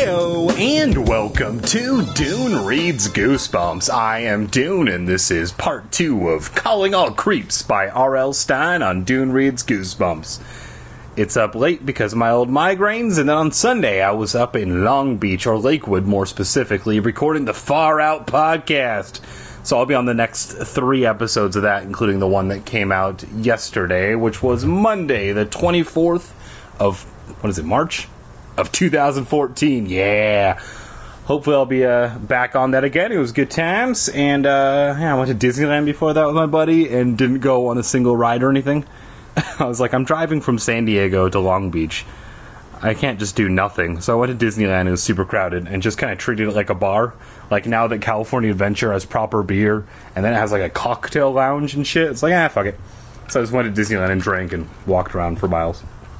Heyo, and welcome to Dune Reads Goosebumps. I am Dune, and this is part 2 of Calling All Creeps by R.L. Stine on Dune Reads Goosebumps. It's up late because of my old migraines, and then on Sunday I was up in Long Beach, or Lakewood more specifically, recording the Far Out podcast. So I'll be on the next 3 episodes of that, including the one that came out yesterday, which was Monday, the 24th of, March? Of 2014, yeah. Hopefully I'll be back on that again. It was good times, and I went to Disneyland before that with my buddy, and didn't go on a single ride or anything. I was like, I'm driving from San Diego to Long Beach. I can't just do nothing. So I went to Disneyland. It was super crowded, and just kind of treated it like a bar. Like, now that California Adventure has proper beer, and then it has like a cocktail lounge and shit, it's like, fuck it. So I just went to Disneyland and drank and walked around for miles.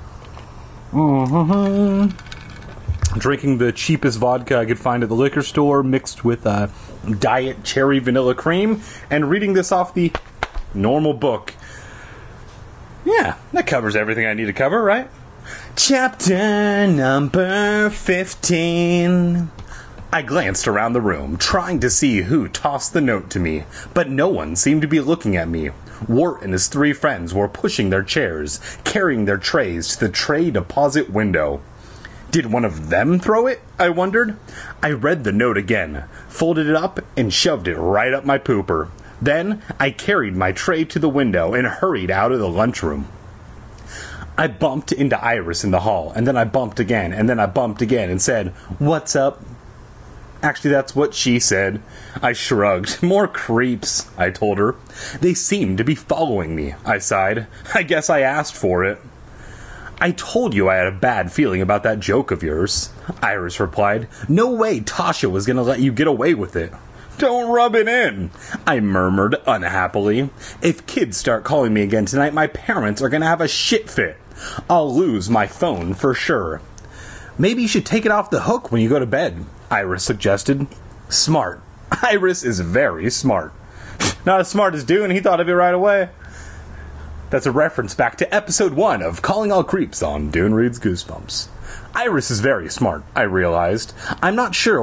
Drinking the cheapest vodka I could find at the liquor store, mixed with diet cherry vanilla cream, and reading this off the normal book. Yeah, that covers everything I need to cover, right? Chapter number 15. I glanced around the room, trying to see who tossed the note to me, but no one seemed to be looking at me. Wirt and his 3 friends were pushing their chairs, carrying their trays to the tray deposit window. Did one of them throw it? I wondered. I read the note again, folded it up, and shoved it right up my pooper. Then I carried my tray to the window and hurried out of the lunchroom. I bumped into Iris in the hall, and then I bumped again, and then I bumped again and said, "What's up?" Actually, that's what she said. I shrugged. More creeps, I told her. They seem to be following me, I sighed. I guess I asked for it. I told you I had a bad feeling about that joke of yours, Iris replied. No way Tasha was going to let you get away with it. Don't rub it in, I murmured unhappily. If kids start calling me again tonight, my parents are going to have a shit fit. I'll lose my phone for sure. Maybe you should take it off the hook when you go to bed, Iris suggested. Smart. Iris is very smart. Not as smart as Dune, he thought of it right away. That's a reference back to episode 1 of Calling All Creeps on Dune Reads Goosebumps. Iris is very smart, I realized. I'm not sure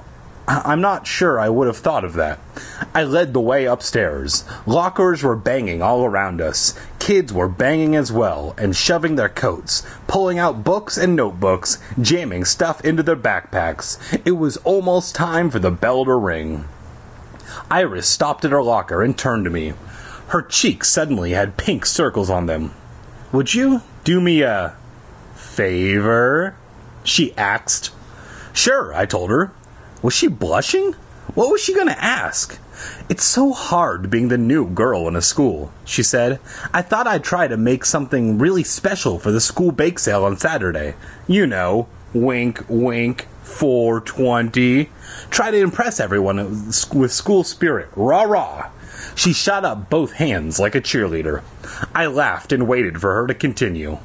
I would have thought of that. I led the way upstairs. Lockers were banging all around us. Kids were banging as well, and shoving their coats, pulling out books and notebooks, jamming stuff into their backpacks. It was almost time for the bell to ring. Iris stopped at her locker and turned to me. Her cheeks suddenly had pink circles on them. Would you do me a favor? She asked. Sure, I told her. Was she blushing? What was she going to ask? It's so hard being the new girl in a school, she said. I thought I'd try to make something really special for the school bake sale on Saturday. You know, wink, wink, 420. Try to impress everyone with school spirit. Rah-rah. She shot up both hands like a cheerleader. I laughed and waited for her to continue.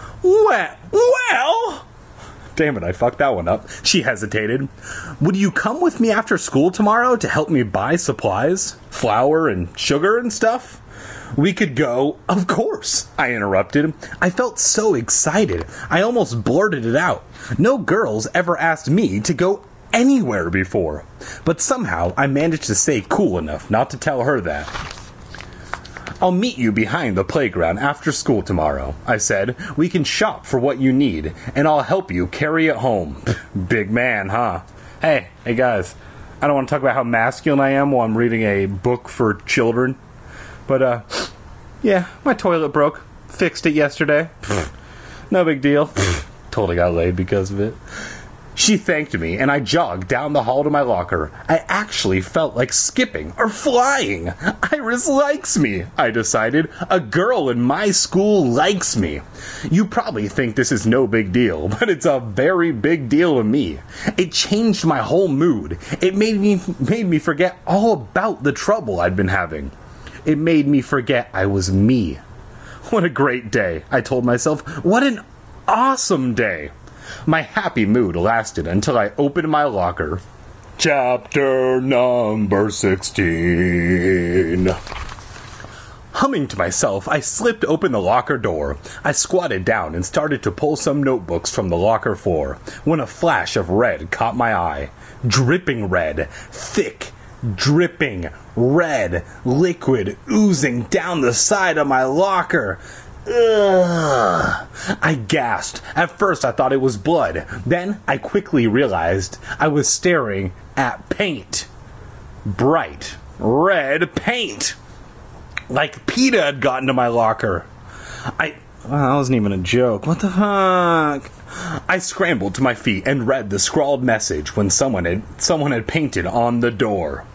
Well... Damn it, I fucked that one up. She hesitated. Would you come with me after school tomorrow to help me buy supplies? Flour and sugar and stuff? We could go. Of course, I interrupted. I felt so excited. I almost blurted it out. No girls ever asked me to go anywhere before. But somehow I managed to stay cool enough not to tell her that. I'll meet you behind the playground after school tomorrow, I said. We can shop for what you need, and I'll help you carry it home. Big man, huh? Hey guys, I don't want to talk about how masculine I am while I'm reading a book for children. But, yeah, my toilet broke. Fixed it yesterday. No big deal. Totally got laid because of it. She thanked me, and I jogged down the hall to my locker. I actually felt like skipping or flying. Iris likes me, I decided. A girl in my school likes me. You probably think this is no big deal, but it's a very big deal to me. It changed my whole mood. It made me forget all about the trouble I'd been having. It made me forget I was me. What a great day, I told myself. What an awesome day. My happy mood lasted until I opened my locker. Chapter number 16. Humming to myself, I slipped open the locker door. I squatted down and started to pull some notebooks from the locker floor when a flash of red caught my eye. Dripping red, thick, dripping red, liquid oozing down the side of my locker. Ugh. I gasped. At first I thought it was blood. Then I quickly realized I was staring at paint. Bright red paint. Like PETA had gotten to my locker. That wasn't even a joke. What the fuck? I scrambled to my feet and read the scrawled message when someone had painted on the door.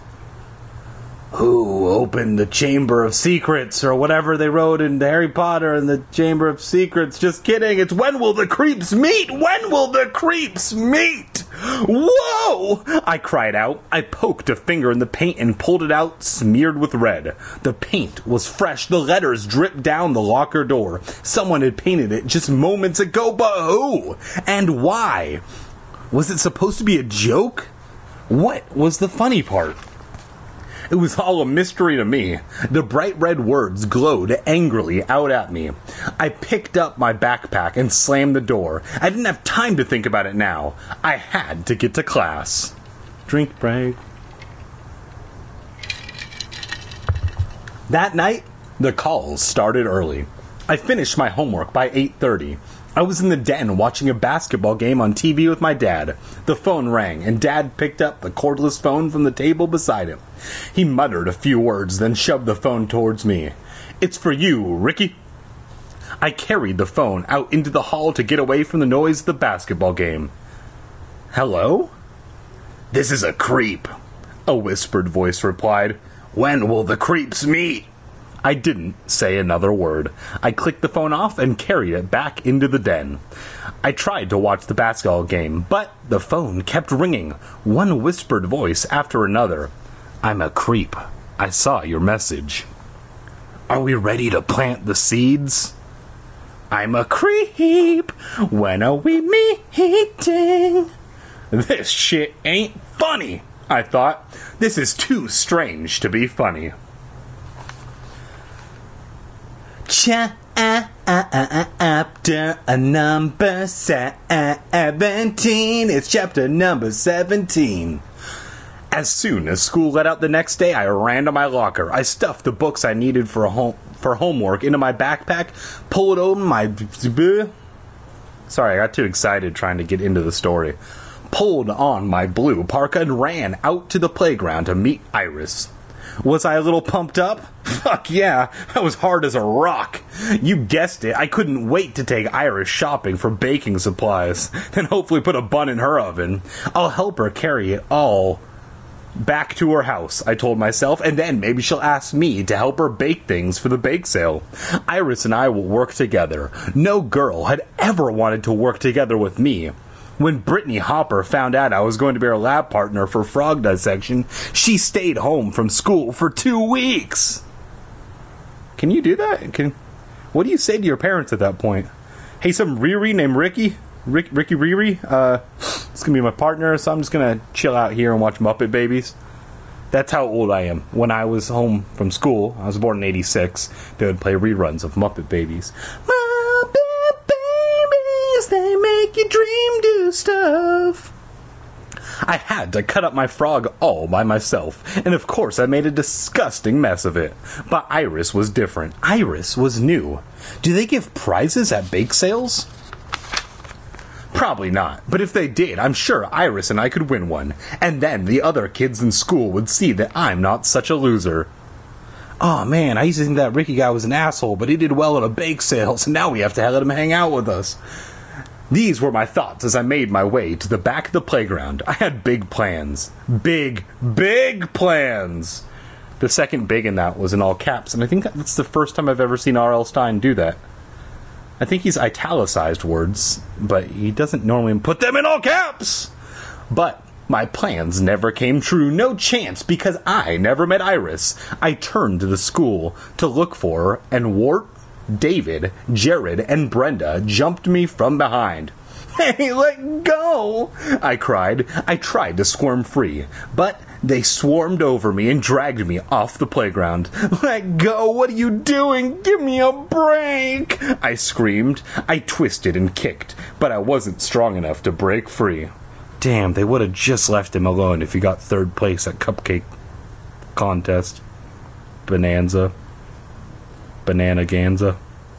Who opened the Chamber of Secrets, or whatever they wrote in Harry Potter and the Chamber of Secrets. Just kidding. It's when will the creeps meet? When will the creeps meet? Whoa! I cried out. I poked a finger in the paint and pulled it out, smeared with red. The paint was fresh. The letters dripped down the locker door. Someone had painted it just moments ago, but who? And why? Was it supposed to be a joke? What was the funny part? It was all a mystery to me. The bright red words glowed angrily out at me. I picked up my backpack and slammed the door. I didn't have time to think about it now. I had to get to class. Drink break. That night, the calls started early. I finished my homework by 8:30. I was in the den watching a basketball game on TV with my dad. The phone rang, and Dad picked up the cordless phone from the table beside him. He muttered a few words, then shoved the phone towards me. It's for you, Ricky. I carried the phone out into the hall to get away from the noise of the basketball game. Hello? This is a creep, a whispered voice replied. When will the creeps meet? I didn't say another word. I clicked the phone off and carried it back into the den. I tried to watch the basketball game, but the phone kept ringing, one whispered voice after another. I'm a creep. I saw your message. Are we ready to plant the seeds? I'm a creep. When are we meeting? This shit ain't funny, I thought. This is too strange to be funny. Chapter number 17. It's chapter number 17. As soon as school let out the next day, I ran to my locker. I stuffed the books I needed for homework into my backpack, pulled open my... Sorry, I got too excited trying to get into the story. Pulled on my blue parka and ran out to the playground to meet Iris. Was I a little pumped up? Fuck yeah, I was hard as a rock. You guessed it, I couldn't wait to take Iris shopping for baking supplies, then hopefully put a bun in her oven. I'll help her carry it all back to her house, I told myself, and then maybe she'll ask me to help her bake things for the bake sale. Iris and I will work together. No girl had ever wanted to work together with me. When Brittany Hopper found out I was going to be her lab partner for frog dissection, she stayed home from school for 2 weeks. Can you do that? What do you say to your parents at that point? Hey, some Riri named Ricky? Ricky Riri? It's going to be my partner, so I'm just going to chill out here and watch Muppet Babies. That's how old I am. When I was home from school, I was born in 86, they would play reruns of Muppet Babies. Muppet Babies, they make your dream do stuff. I had to cut up my frog all by myself, and of course I made a disgusting mess of it. But Iris was different. Iris was new. Do they give prizes at bake sales? Probably not, but if they did, I'm sure Iris and I could win one, and then the other kids in school would see that I'm not such a loser. Oh man, I used to think that Ricky guy was an asshole, but he did well at a bake sale, so now we have to let him hang out with us. These were my thoughts as I made my way to the back of the playground. I had big plans. Big plans! The second big in that was in all caps, and I think that's the first time I've ever seen R.L. Stine do that. I think he's italicized words, but he doesn't normally put them in all caps! But my plans never came true. No chance, because I never met Iris. I turned to the school to look for her, and Wart, David, Jared, and Brenda jumped me from behind. Hey, let go! I cried. I tried to squirm free, but They swarmed over me and dragged me off the playground. "Let go! What are you doing? Give me a break!" I screamed. I twisted and kicked, but I wasn't strong enough to break free. Damn, they would have just left him alone if he got third place at Cupcake Contest. Banana Ganza.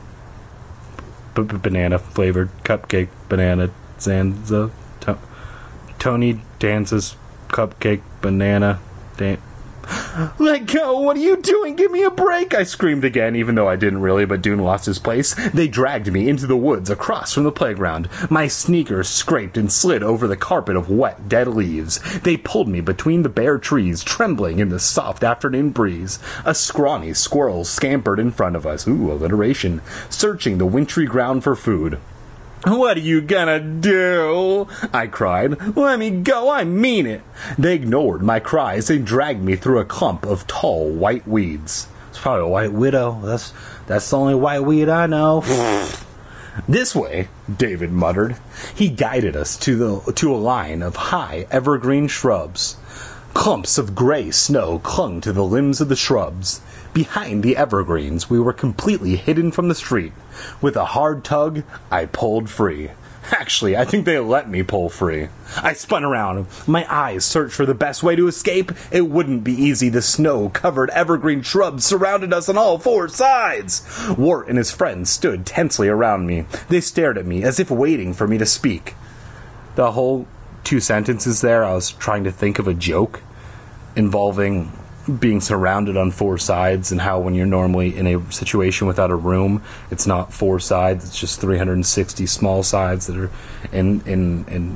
Banana flavored cupcake banana Zanza. Tony dances cupcake banana. "Let go! What are you doing? Give me a break!" I screamed again, even though I didn't really, but Dune lost his place. They dragged me into the woods across from the playground. My sneakers scraped and slid over the carpet of wet, dead leaves. They pulled me between the bare trees, trembling in the soft afternoon breeze. A scrawny squirrel scampered in front of us. Ooh, alliteration. Searching the wintry ground for food. "What are you gonna do?" I cried. "Let me go, I mean it." They ignored my cries and dragged me through a clump of tall white weeds. It's probably a white widow. That's the only white weed I know. "This way," David muttered. He guided us to a line of high evergreen shrubs. Clumps of gray snow clung to the limbs of the shrubs. Behind the evergreens, we were completely hidden from the street. With a hard tug, I pulled free. Actually, I think they let me pull free. I spun around. My eyes searched for the best way to escape. It wouldn't be easy. The snow-covered evergreen shrubs surrounded us on all four sides. Wart and his friends stood tensely around me. They stared at me as if waiting for me to speak. The whole 2 sentences there, I was trying to think of a joke involving being surrounded on 4 sides, and how when you're normally in a situation without a room, it's not 4 sides, it's just 360 small sides that are in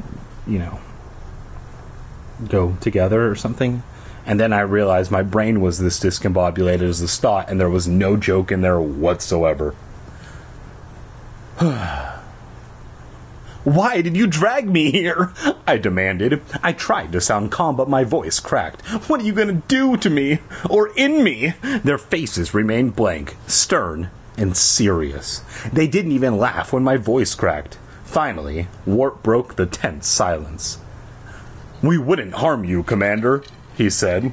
go together or something. And then I realized my brain was this discombobulated as this thought, and there was no joke in there whatsoever. "Why did you drag me here?" I demanded. I tried to sound calm, but my voice cracked. "What are you going to do to me? Or in me?" Their faces remained blank, stern, and serious. They didn't even laugh when my voice cracked. Finally, Wart broke the tense silence. "We wouldn't harm you, Commander," he said.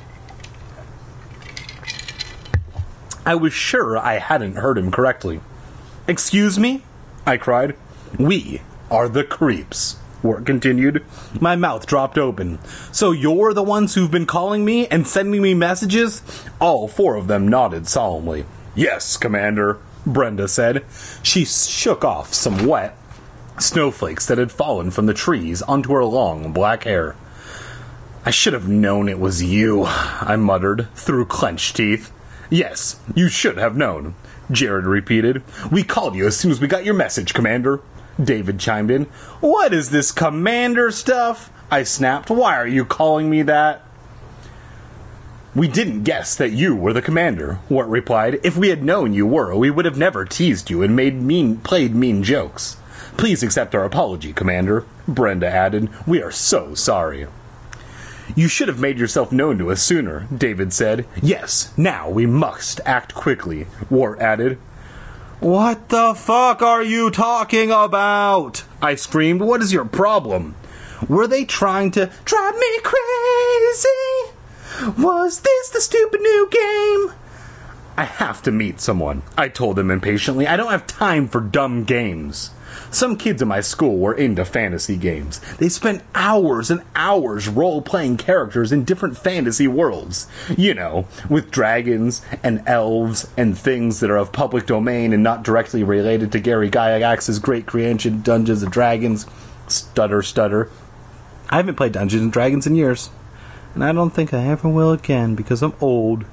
I was sure I hadn't heard him correctly. "Excuse me?" I cried. "We are the creeps," Wart continued. My mouth dropped open. "So you're the ones who've been calling me and sending me messages?" All 4 of them nodded solemnly. "Yes, Commander," Brenda said. She shook off some wet snowflakes that had fallen from the trees onto her long black hair. "I should have known it was you," I muttered through clenched teeth. "Yes, you should have known," Jared repeated. "We called you as soon as we got your message, Commander," David chimed in. "What is this Commander stuff?" I snapped. "Why are you calling me that?" "We didn't guess that you were the Commander," Wart replied. "If we had known you were, we would have never teased you and played mean jokes." "Please accept our apology, Commander," Brenda added. "We are so sorry." "You should have made yourself known to us sooner," David said. "Yes, now we must act quickly," Wart added. "What the fuck are you talking about?" I screamed. "What is your problem?" Were they trying to drive me crazy? Was this the stupid new game? "I have to meet someone," I told them impatiently. "I don't have time for dumb games." Some kids in my school were into fantasy games. They spent hours and hours role-playing characters in different fantasy worlds. You know, with dragons and elves and things that are of public domain and not directly related to Gary Gygax's great creation, Dungeons & Dragons. Stutter. I haven't played Dungeons & Dragons in years. And I don't think I ever will again because I'm old.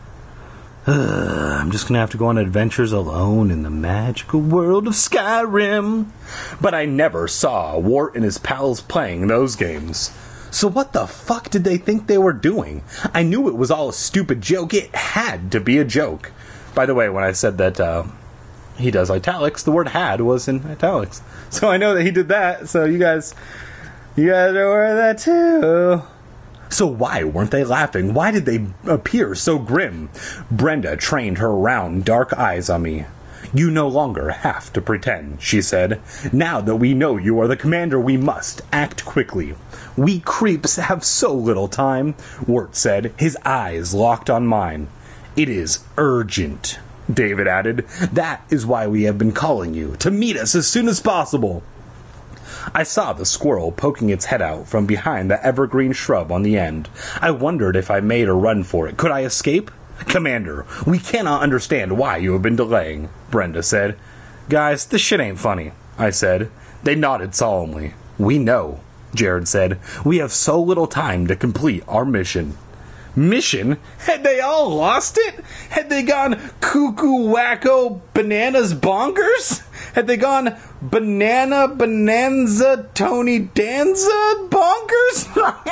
I'm just going to have to go on adventures alone in the magical world of Skyrim. But I never saw Wart and his pals playing those games. So what the fuck did they think they were doing? I knew it was all a stupid joke. It had to be a joke. By the way, when I said that he does italics, the word had was in italics. So I know that he did that. So you guys are aware of that too. So why weren't they laughing? Why did they appear so grim? Brenda trained her round, dark eyes on me. You no longer have to pretend, she said. Now that we know you are the commander, we must act quickly. We creeps have so little time, Wirt said, his eyes locked on mine. It is urgent, David added. That is why we have been calling you, to meet us as soon as possible. I saw the squirrel poking its head out from behind the evergreen shrub on the end. I wondered if I made a run for it. Could I escape? Commander, we cannot understand why you have been delaying, Brenda said. Guys, this shit ain't funny, I said. They nodded solemnly. We know, Jared said. We have so little time to complete our mission. Mission? Had they all lost it? Had they gone cuckoo wacko bananas bonkers? Had they gone banana bonanza Tony Danza bonkers?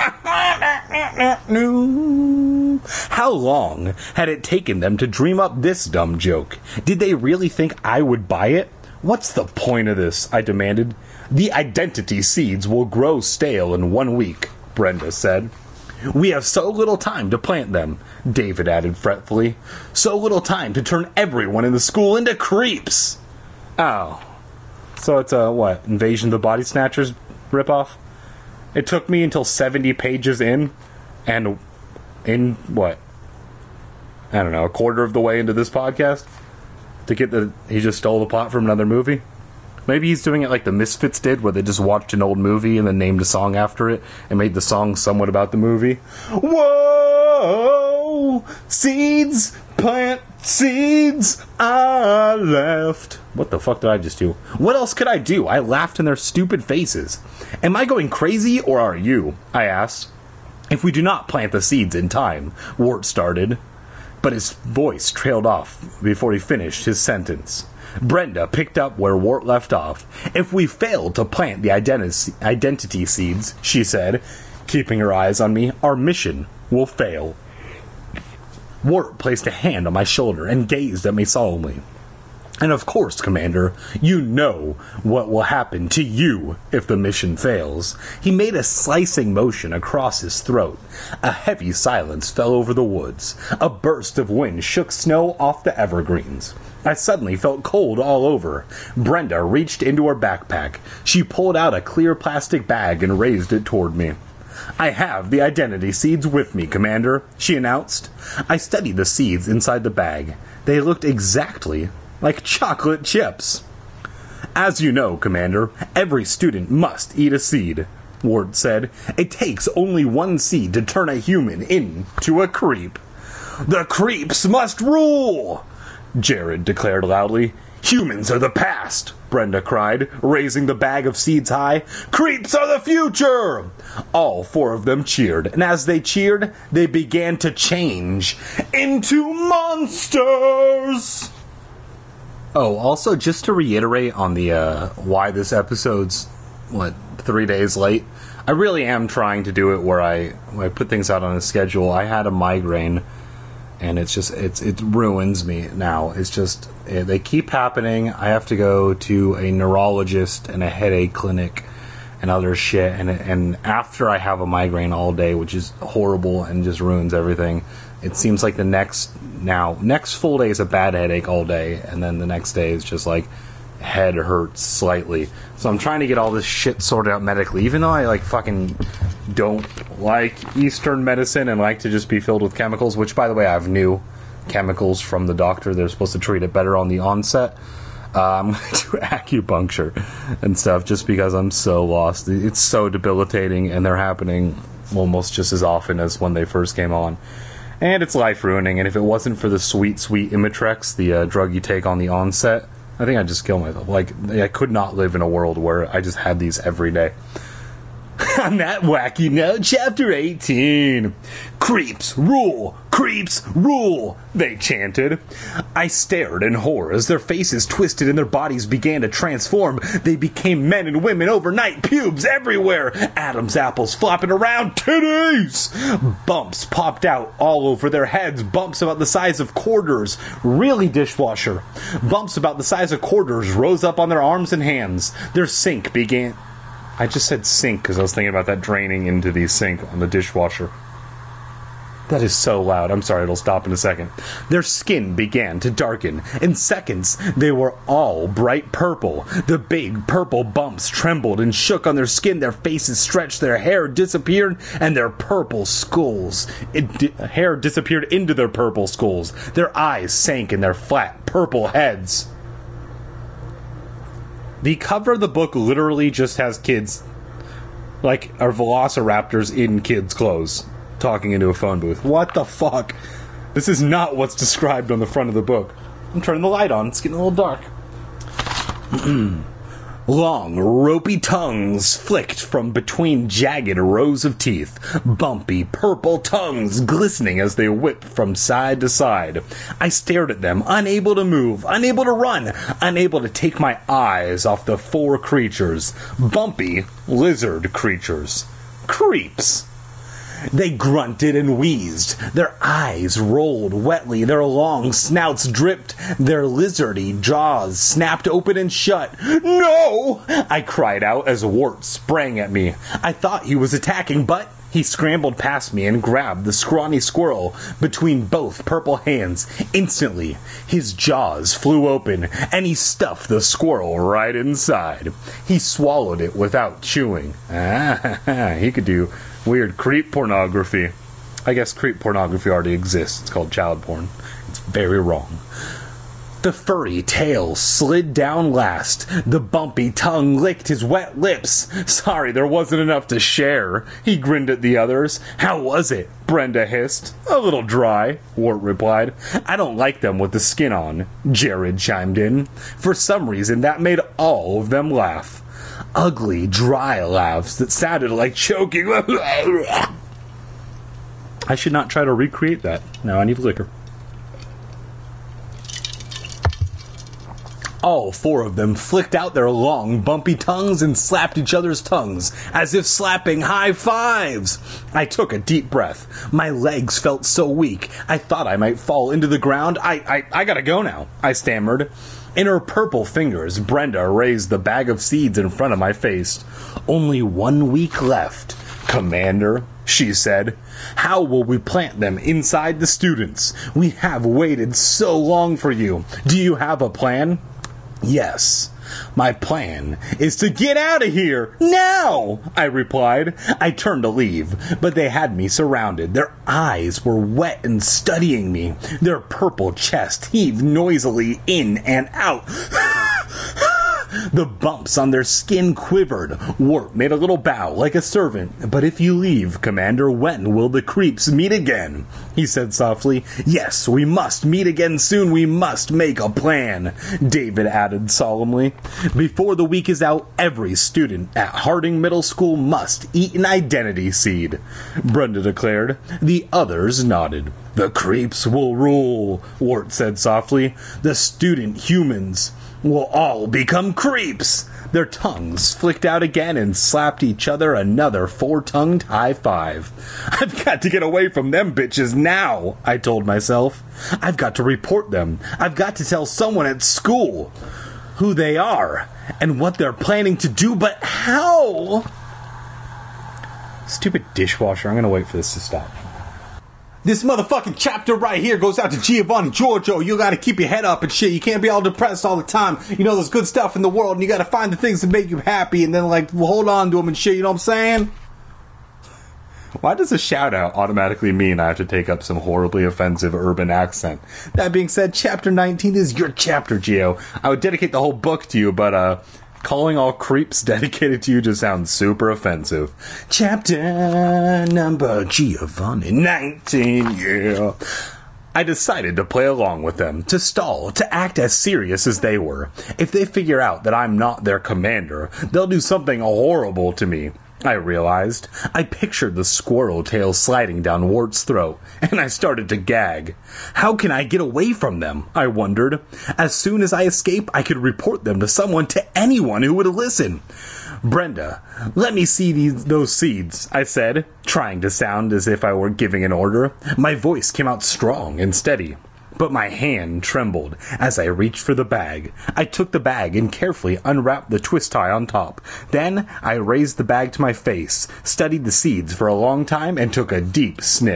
No. How long had it taken them to dream up this dumb joke? Did they really think I would buy it? What's the point of this? I demanded. The identity seeds will grow stale in 1 week, Brenda said. We have so little time to plant them, David added fretfully. So little time to turn everyone in the school into creeps. Oh. So it's a, Invasion of the Body Snatchers ripoff? It took me until 70 pages in, and in, I don't know, a quarter of the way into this podcast, to get he just stole the plot from another movie? Maybe he's doing it like the Misfits did, where they just watched an old movie and then named a song after it and made the song somewhat about the movie. Whoa! Seeds! Plant seeds! I left. What the fuck did I just do? What else could I do? I laughed in their stupid faces. Am I going crazy, or are you? I asked. If we do not plant the seeds in time, Wirt started. But his voice trailed off before he finished his sentence. Brenda picked up where Wirt left off. If we fail to plant the identity seeds, she said, keeping her eyes on me, our mission will fail. Wirt placed a hand on my shoulder and gazed at me solemnly. And of course, Commander, you know what will happen to you if the mission fails. He made a slicing motion across his throat. A heavy silence fell over the woods. A burst of wind shook snow off the evergreens. I suddenly felt cold all over. Brenda reached into her backpack. She pulled out a clear plastic bag and raised it toward me. I have the identity seeds with me, Commander, she announced. I studied the seeds inside the bag. They looked exactly like chocolate chips. As you know, Commander, every student must eat a seed, Wirt said. It takes only one seed to turn a human into a creep. The creeps must rule, Jared declared loudly. Humans are the past, Brenda cried, raising the bag of seeds high. Creeps are the future! All four of them cheered, and as they cheered, they began to change into monsters! Oh, also, just to reiterate on the, why this episode's, 3 days late, I really am trying to do it where I put things out on a schedule. I had a migraine, and it ruins me now. It's just, they keep happening. I have to go to a neurologist and a headache clinic and other shit, and after I have a migraine all day, which is horrible and just ruins everything, it seems like the next full day is a bad headache all day, and then the next day is just like head hurts slightly. So I'm trying to get all this shit sorted out medically, even though I fucking don't like Eastern medicine and like to just be filled with chemicals, which, by the way, I have new chemicals from the doctor. They're supposed to treat it better on the onset. I'm going to do acupuncture and stuff just because I'm so lost. It's so debilitating, and they're happening almost just as often as when they first came on. And it's life-ruining, and if it wasn't for the sweet, sweet Imitrex, the drug you take on the onset, I think I'd just kill myself. I could not live in a world where I just had these every day. On that wacky note, Chapter 18. Creeps rule! Creeps rule! They chanted. I stared in horror as their faces twisted and their bodies began to transform. They became men and women overnight, pubes everywhere, Adam's apples flopping around, titties! Bumps popped out all over their heads, bumps about the size of quarters. Really, dishwasher? Bumps about the size of quarters rose up on their arms and hands. Their sink began... I just said sink because I was thinking about that draining into the sink on the dishwasher. That is so loud. I'm sorry, it'll stop in a second. Their skin began to darken. In seconds, they were all bright purple. The big purple bumps trembled and shook on their skin. Their faces stretched, their hair disappeared, and their purple skulls. Hair disappeared into their purple skulls. Their eyes sank in their flat, purple heads. The cover of the book literally just has kids, like, are velociraptors in kids' clothes, talking into a phone booth. What the fuck? This is not what's described on the front of the book. I'm turning the light on. It's getting a little dark. Long, ropey tongues flicked from between jagged rows of teeth. Bumpy, purple tongues glistening as they whipped from side to side. I stared at them, unable to move, unable to run, unable to take my eyes off the four creatures. Bumpy, lizard creatures. Creeps. They grunted and wheezed. Their eyes rolled wetly. Their long snouts dripped. Their lizardy jaws snapped open and shut. "No!" I cried out as Wart sprang at me. I thought he was attacking, but he scrambled past me and grabbed the scrawny squirrel between both purple hands. Instantly, his jaws flew open, and he stuffed the squirrel right inside. He swallowed it without chewing. He could do weird creep pornography. I guess creep pornography already exists. It's called child porn. It's very wrong. The furry tail slid down last. The bumpy tongue licked his wet lips. Sorry, there wasn't enough to share. He grinned at the others. "How was it?" Brenda hissed. "A little dry," Wart replied. "I don't like them with the skin on," Jared chimed in. For some reason, that made all of them laugh. Ugly, dry laughs that sounded like choking. I should not try to recreate that. Now I need liquor. All four of them flicked out their long, bumpy tongues and slapped each other's tongues, as if slapping high fives. I took a deep breath. My legs felt so weak, I thought I might fall into the ground. I gotta go now, I stammered. In her purple fingers, Brenda raised the bag of seeds in front of my face. "Only 1 week left, Commander," she said. "How will we plant them inside the students? We have waited so long for you. Do you have a plan?" "Yes. My plan is to get out of here now," I replied. I turned to leave, but they had me surrounded. Their eyes were wet and studying me. Their purple chest heaved noisily in and out. The bumps on their skin quivered. Wart made a little bow like a servant. "But if you leave, Commander, when will the creeps meet again?" he said softly. "Yes, we must meet again soon. We must make a plan," David added solemnly. "Before the week is out, every student at Harding Middle School must eat an identity seed," Brenda declared. The others nodded. "The creeps will rule," Wart said softly. "The student humans will all become creeps." Their tongues flicked out again and slapped each other another four-tongued high five. "I've got to get away from them bitches now," I told myself. "I've got to report them. I've got to tell someone at school who they are and what they're planning to do, but how?" Stupid dishwasher. I'm going to wait for this to stop. This motherfucking chapter right here goes out to Giovanni Giorgio. You gotta keep your head up and shit. You can't be all depressed all the time. You know, there's good stuff in the world, and you gotta find the things that make you happy, and then, like, hold on to them and shit, you know what I'm saying? Why does a shout-out automatically mean I have to take up some horribly offensive urban accent? That being said, chapter 19 is your chapter, Gio. I would dedicate the whole book to you, but, calling all creeps dedicated to you just sounds super offensive. Chapter number Giovanni 19, yeah. I decided to play along with them, to stall, to act as serious as they were. If they figure out that I'm not their commander, they'll do something horrible to me, I realized. I pictured the squirrel tail sliding down Wart's throat, and I started to gag. How can I get away from them? I wondered. As soon as I escape, I could report them to someone, to anyone who would listen. "Brenda, let me see those seeds," I said, trying to sound as if I were giving an order. My voice came out strong and steady, but my hand trembled as I reached for the bag. I took the bag and carefully unwrapped the twist tie on top. Then I raised the bag to my face, studied the seeds for a long time, and took a deep sniff.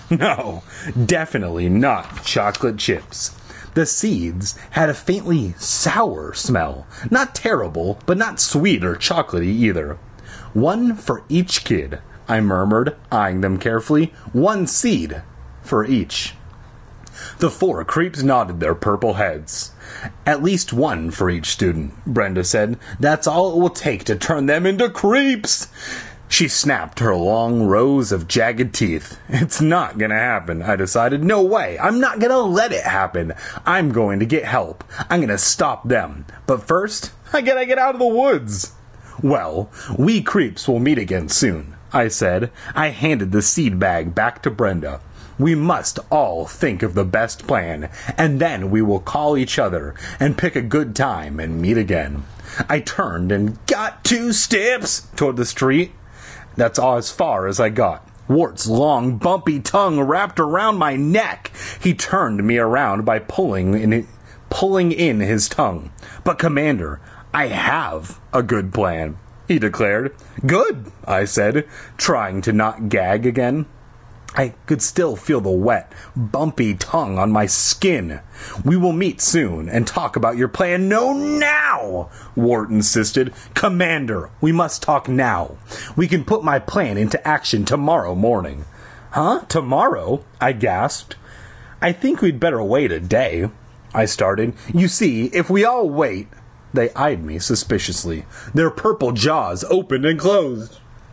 No, definitely not chocolate chips. The seeds had a faintly sour smell. Not terrible, but not sweet or chocolatey either. One for each kid, I murmured, eyeing them carefully. 1 seed for each. The 4 creeps nodded their purple heads. At least 1 for each student, Brenda said. That's all it will take to turn them into creeps. She snapped her long rows of jagged teeth. It's not gonna happen, I decided. No way. I'm not gonna let it happen. I'm going to get help. I'm gonna stop them. But first, I gotta get out of the woods. Well, we creeps will meet again soon, I said. I handed the seed bag back to Brenda. We must all think of the best plan, and then we will call each other and pick a good time and meet again. I turned and got 2 steps toward the street. That's all as far as I got. Wart's long, bumpy tongue wrapped around my neck. He turned me around by pulling in his tongue. But, Commander, I have a good plan, he declared. Good, I said, trying to not gag again. I could still feel the wet, bumpy tongue on my skin. We will meet soon and talk about your plan. No, now! Wart insisted. Commander, we must talk now. We can put my plan into action tomorrow morning. Huh? Tomorrow? I gasped. I think we'd better wait a day, I started. You see, if we all wait... They eyed me suspiciously. Their purple jaws opened and closed.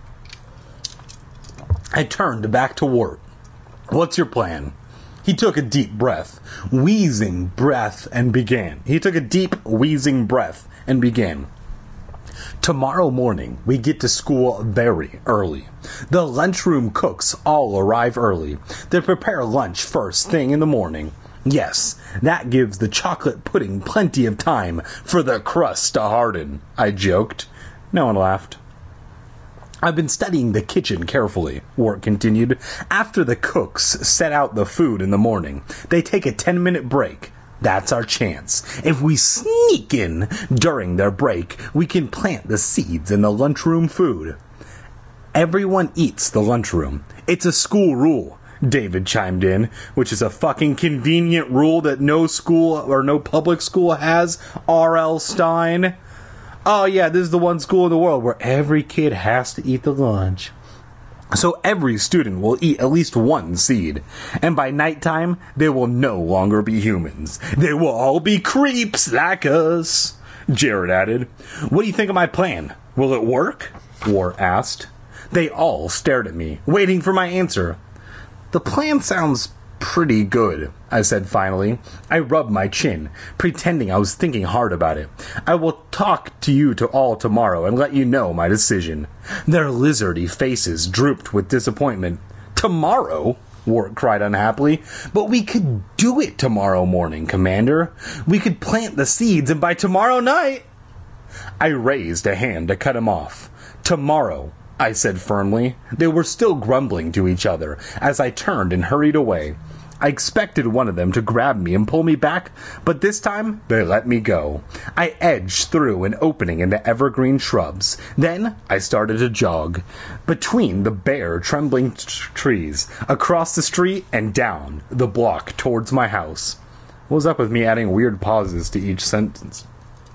I turned back to Wart. What's your plan? He took a deep breath, wheezing breath, and began. Tomorrow morning, we get to school very early. The lunchroom cooks all arrive early. They prepare lunch first thing in the morning. Yes, that gives the chocolate pudding plenty of time for the crust to harden, I joked. No one laughed. I've been studying the kitchen carefully, Wart continued. After the cooks set out the food in the morning, they take a 10-minute break. That's our chance. If we sneak in during their break, we can plant the seeds in the lunchroom food. Everyone eats the lunchroom. It's a school rule, David chimed in, which is a fucking convenient rule that no school or no public school has, R.L. Stein. Oh yeah, this is the one school in the world where every kid has to eat the lunch. So every student will eat at least 1 seed, and by nighttime, they will no longer be humans. They will all be creeps like us, Jared added. What do you think of my plan? Will it work? Wart asked. They all stared at me, waiting for my answer. The plan sounds pretty good, I said finally. I rubbed my chin, pretending I was thinking hard about it. I will talk to you all tomorrow and let you know my decision. Their lizardy faces drooped with disappointment. Tomorrow? Wart cried unhappily. But we could do it tomorrow morning, Commander. We could plant the seeds, and by tomorrow night... I raised a hand to cut him off. Tomorrow, I said firmly. They were still grumbling to each other as I turned and hurried away. I expected one of them to grab me and pull me back, but this time they let me go. I edged through an opening in the evergreen shrubs. Then I started to jog, between the bare, trembling trees, across the street and down the block towards my house. What was up with me adding weird pauses to each sentence?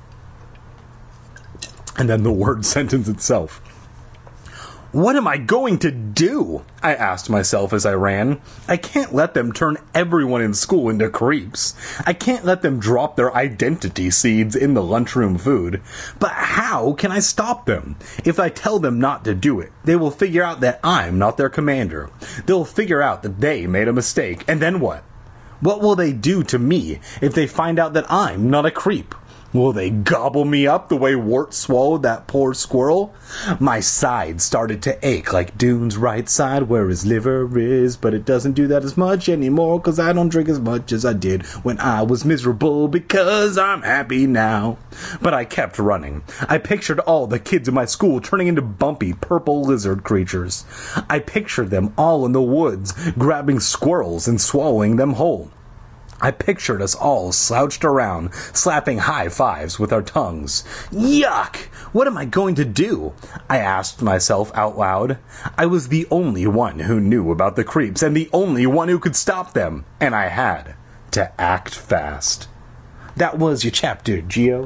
And then the word sentence itself. What am I going to do? I asked myself as I ran. I can't let them turn everyone in school into creeps. I can't let them drop their identity seeds in the lunchroom food. But how can I stop them? If I tell them not to do it, they will figure out that I'm not their commander. They'll figure out that they made a mistake. And then what? What will they do to me if they find out that I'm not a creep? Will they gobble me up the way Wart swallowed that poor squirrel? My side started to ache like Dune's right side where his liver is, but it doesn't do that as much anymore 'cause I don't drink as much as I did when I was miserable because I'm happy now. But I kept running. I pictured all the kids in my school turning into bumpy purple lizard creatures. I pictured them all in the woods, grabbing squirrels and swallowing them whole. I pictured us all slouched around, slapping high fives with our tongues. Yuck! What am I going to do? I asked myself out loud. I was the only one who knew about the creeps and the only one who could stop them, and I had to act fast. That was your chapter, Geo.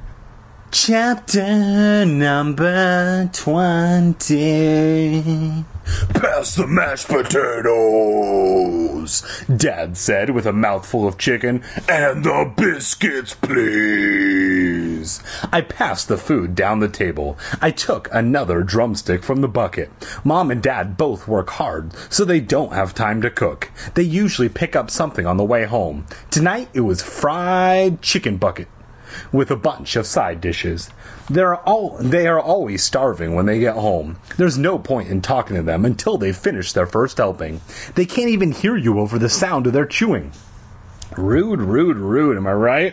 Chapter number 20. Pass the mashed potatoes, Dad said with a mouthful of chicken. And the biscuits, please. I passed the food down the table. I took another drumstick from the bucket. Mom and Dad both work hard, so they don't have time to cook. They usually pick up something on the way home. Tonight it was fried chicken bucket with a bunch of side dishes. They are always starving when they get home. There's no point in talking to them until they finish their first helping. They can't even hear you over the sound of their chewing. Rude, rude, rude, am I right?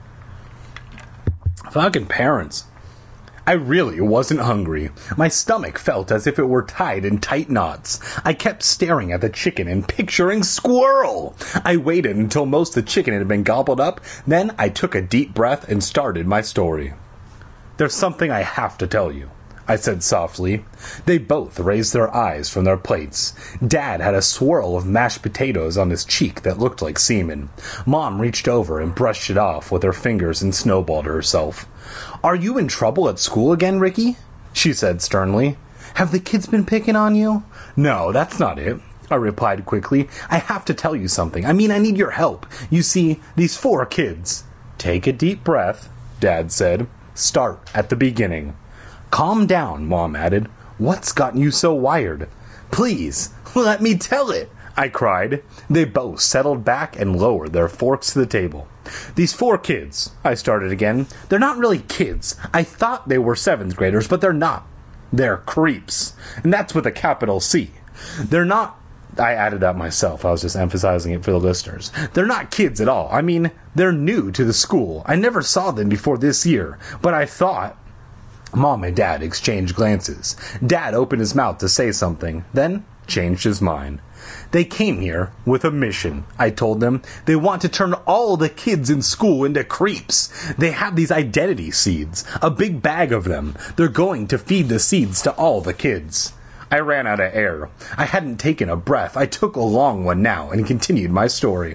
Fucking parents. I really wasn't hungry. My stomach felt as if it were tied in tight knots. I kept staring at the chicken and picturing squirrel. I waited until most of the chicken had been gobbled up. Then I took a deep breath and started my story. There's something I have to tell you, I said softly. They both raised their eyes from their plates. Dad had a swirl of mashed potatoes on his cheek that looked like semen. Mom reached over and brushed it off with her fingers and snowballed herself. Are you in trouble at school again, Ricky? She said sternly. Have the kids been picking on you? No, that's not it, I replied quickly. I have to tell you something. I need your help. You see, these 4 kids. Take a deep breath, Dad said. Start at the beginning. Calm down, Mom added. What's gotten you so wired? Please, let me tell it, I cried. They both settled back and lowered their forks to the table. These 4 kids, I started again. They're not really kids. I thought they were 7th graders, but they're not. They're creeps. And that's with a capital C. They're not... I added that myself. I was just emphasizing it for the listeners. They're not kids at all. They're new to the school. I never saw them before this year, but I thought... Mom and Dad exchanged glances. Dad opened his mouth to say something, then changed his mind. They came here with a mission, I told them. They want to turn all the kids in school into creeps. They have these identity seeds, a big bag of them. They're going to feed the seeds to all the kids. I ran out of air. I hadn't taken a breath. I took a long one now and continued my story.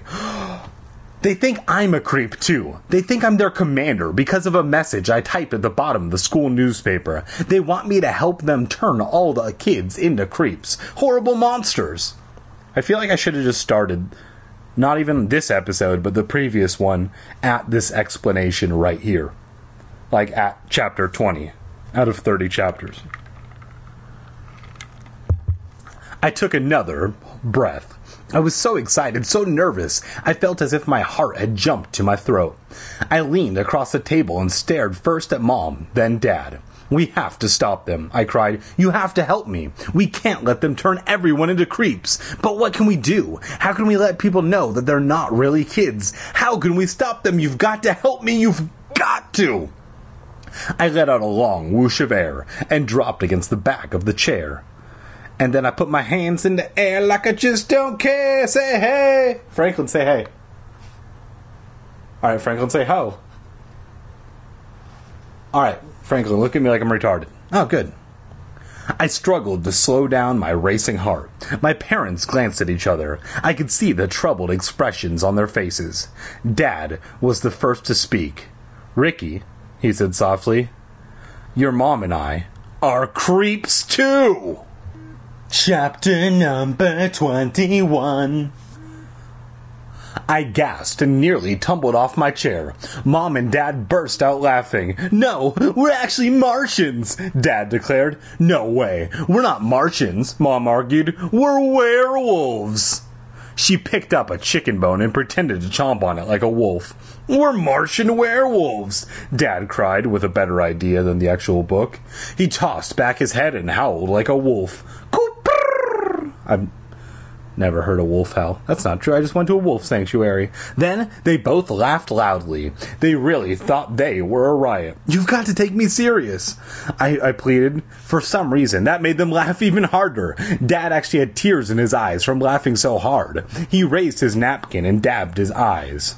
They think I'm a creep, too. They think I'm their commander because of a message I typed at the bottom of the school newspaper. They want me to help them turn all the kids into creeps. Horrible monsters. I feel like I should have just started, not even this episode, but the previous one, at this explanation right here. Like at chapter 20, out of 30 chapters. I took another breath. I was so excited, so nervous, I felt as if my heart had jumped to my throat. I leaned across the table and stared first at Mom, then Dad. We have to stop them, I cried. You have to help me. We can't let them turn everyone into creeps. But what can we do? How can we let people know that they're not really kids? How can we stop them? You've got to help me. You've got to. I let out a long whoosh of air and dropped against the back of the chair. And then I put my hands in the air like I just don't care. Say hey. Franklin, say hey. All right, Franklin, say ho. All right, Franklin, look at me like I'm retarded. Oh, good. I struggled to slow down my racing heart. My parents glanced at each other. I could see the troubled expressions on their faces. Dad was the first to speak. Ricky, he said softly, your mom and I are creeps too. Chapter number 21. I gasped and nearly tumbled off my chair. Mom and Dad burst out laughing. No, we're actually Martians, Dad declared. No way. We're not Martians, Mom argued. We're werewolves. She picked up a chicken bone and pretended to chomp on it like a wolf. We're Martian werewolves, Dad cried with a better idea than the actual book. He tossed back his head and howled like a wolf. Never heard a wolf howl. That's not true. I just went to a wolf sanctuary. Then they both laughed loudly. They really thought they were a riot. You've got to take me serious, I pleaded. For some reason, that made them laugh even harder. Dad actually had tears in his eyes from laughing so hard. He raised his napkin and dabbed his eyes.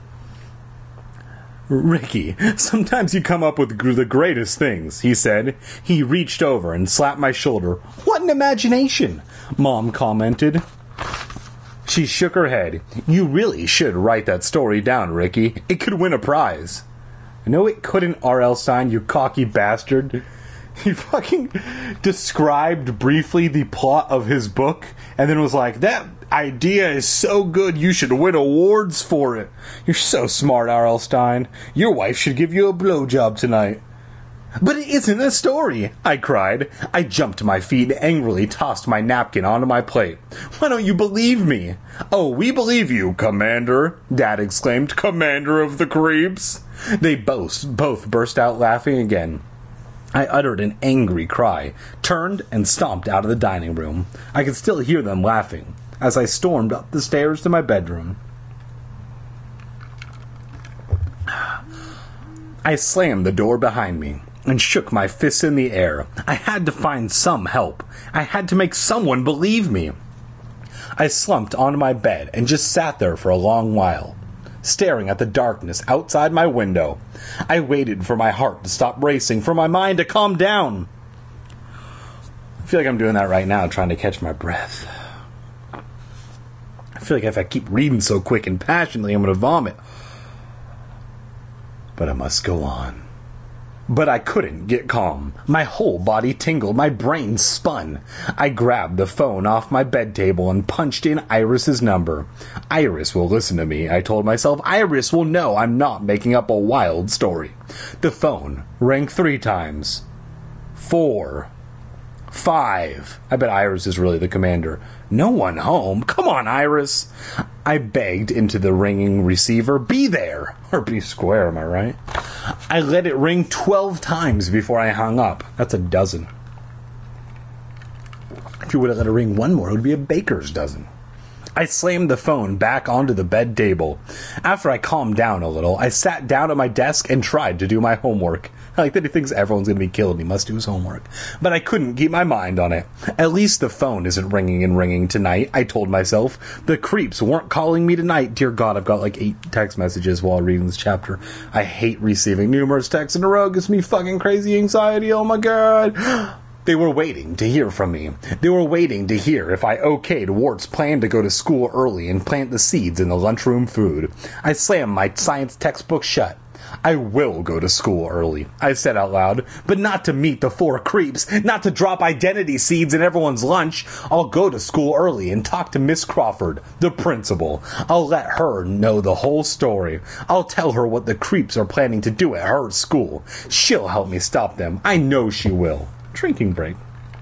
Ricky, sometimes you come up with the greatest things, he said. He reached over and slapped my shoulder. What an imagination, Mom commented. She shook her head. You really should write that story down, Ricky. It could win a prize. No, it couldn't, R.L. Stine, you cocky bastard. He fucking described briefly the plot of his book and then was like, that idea is so good you should win awards for it. You're so smart, R.L. Stine. Your wife should give you a blowjob tonight. But it isn't a story, I cried. I jumped to my feet and angrily tossed my napkin onto my plate. Why don't you believe me? Oh, we believe you, Commander, Dad exclaimed. Commander of the Creeps. They both burst out laughing again. I uttered an angry cry, turned, and stomped out of the dining room. I could still hear them laughing as I stormed up the stairs to my bedroom. I slammed the door behind me and shook my fists in the air. I had to find some help. I had to make someone believe me. I slumped onto my bed and just sat there for a long while, staring at the darkness outside my window. I waited for my heart to stop racing, for my mind to calm down. I feel like I'm doing that right now, trying to catch my breath. I feel like if I keep reading so quick and passionately, I'm going to vomit. But I must go on. But I couldn't get calm. My whole body tingled. My brain spun. I grabbed the phone off my bed table and punched in Iris's number. Iris will listen to me, I told myself. Iris will know I'm not making up a wild story. The phone rang 3 times. 4. 5. I bet Iris is really the commander. No one home? Come on, Iris. I begged into the ringing receiver. Be there. Or be square, am I right? I let it ring 12 times before I hung up. That's a dozen. If you would have let it ring one more, it would be a baker's dozen. I slammed the phone back onto the bed table. After I calmed down a little, I sat down at my desk and tried to do my homework. I like that he thinks everyone's going to be killed and he must do his homework. But I couldn't keep my mind on it. At least the phone isn't ringing and ringing tonight, I told myself. The creeps weren't calling me tonight. Dear God, I've got like 8 text messages while reading this chapter. I hate receiving numerous texts in a row. It gives me fucking crazy anxiety. Oh my God. They were waiting to hear from me. They were waiting to hear if I okayed Wart's plan to go to school early and plant the seeds in the lunchroom food. I slammed my science textbook shut. I will go to school early, I said out loud, but not to meet the 4 creeps, not to drop identity seeds in everyone's lunch. I'll go to school early and talk to Miss Crawford, the principal. I'll let her know the whole story. I'll tell her what the creeps are planning to do at her school. She'll help me stop them. I know she will. Drinking break.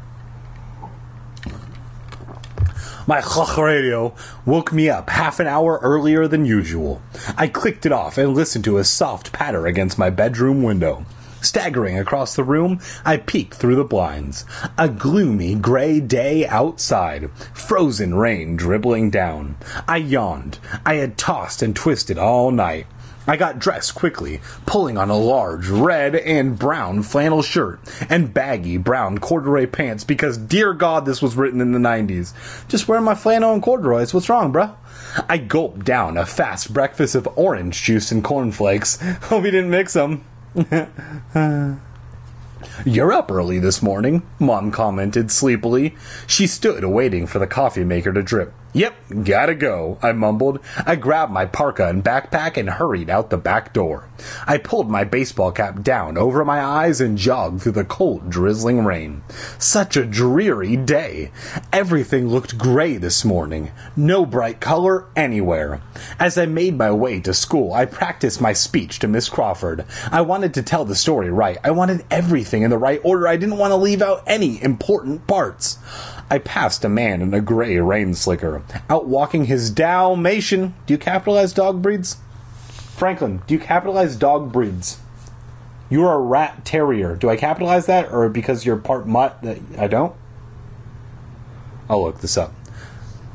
My radio woke me up half an hour earlier than usual. I clicked it off and listened to a soft patter against my bedroom window. Staggering across the room, I peeked through the blinds. A gloomy gray day outside, frozen rain dribbling down. I yawned. I had tossed and twisted all night. I got dressed quickly, pulling on a large red and brown flannel shirt and baggy brown corduroy pants because, dear God, this was written in the 90s. Just wearing my flannel and corduroys. What's wrong, bruh? I gulped down a fast breakfast of orange juice and cornflakes. Hope you didn't mix them. You're up early this morning, Mom commented sleepily. She stood waiting for the coffee maker to drip. Yep, gotta go, I mumbled. I grabbed my parka and backpack and hurried out the back door. I pulled my baseball cap down over my eyes and jogged through the cold, drizzling rain. Such a dreary day. Everything looked gray this morning. No bright color anywhere. As I made my way to school, I practiced my speech to Miss Crawford. I wanted to tell the story right. I wanted everything in the right order. I didn't want to leave out any important parts. I passed a man in a gray rain slicker, out walking his Dalmatian. Do you capitalize dog breeds? Franklin, do you capitalize dog breeds? You're a rat terrier. Do I capitalize that, or because you're part mutt that I don't? I'll look this up.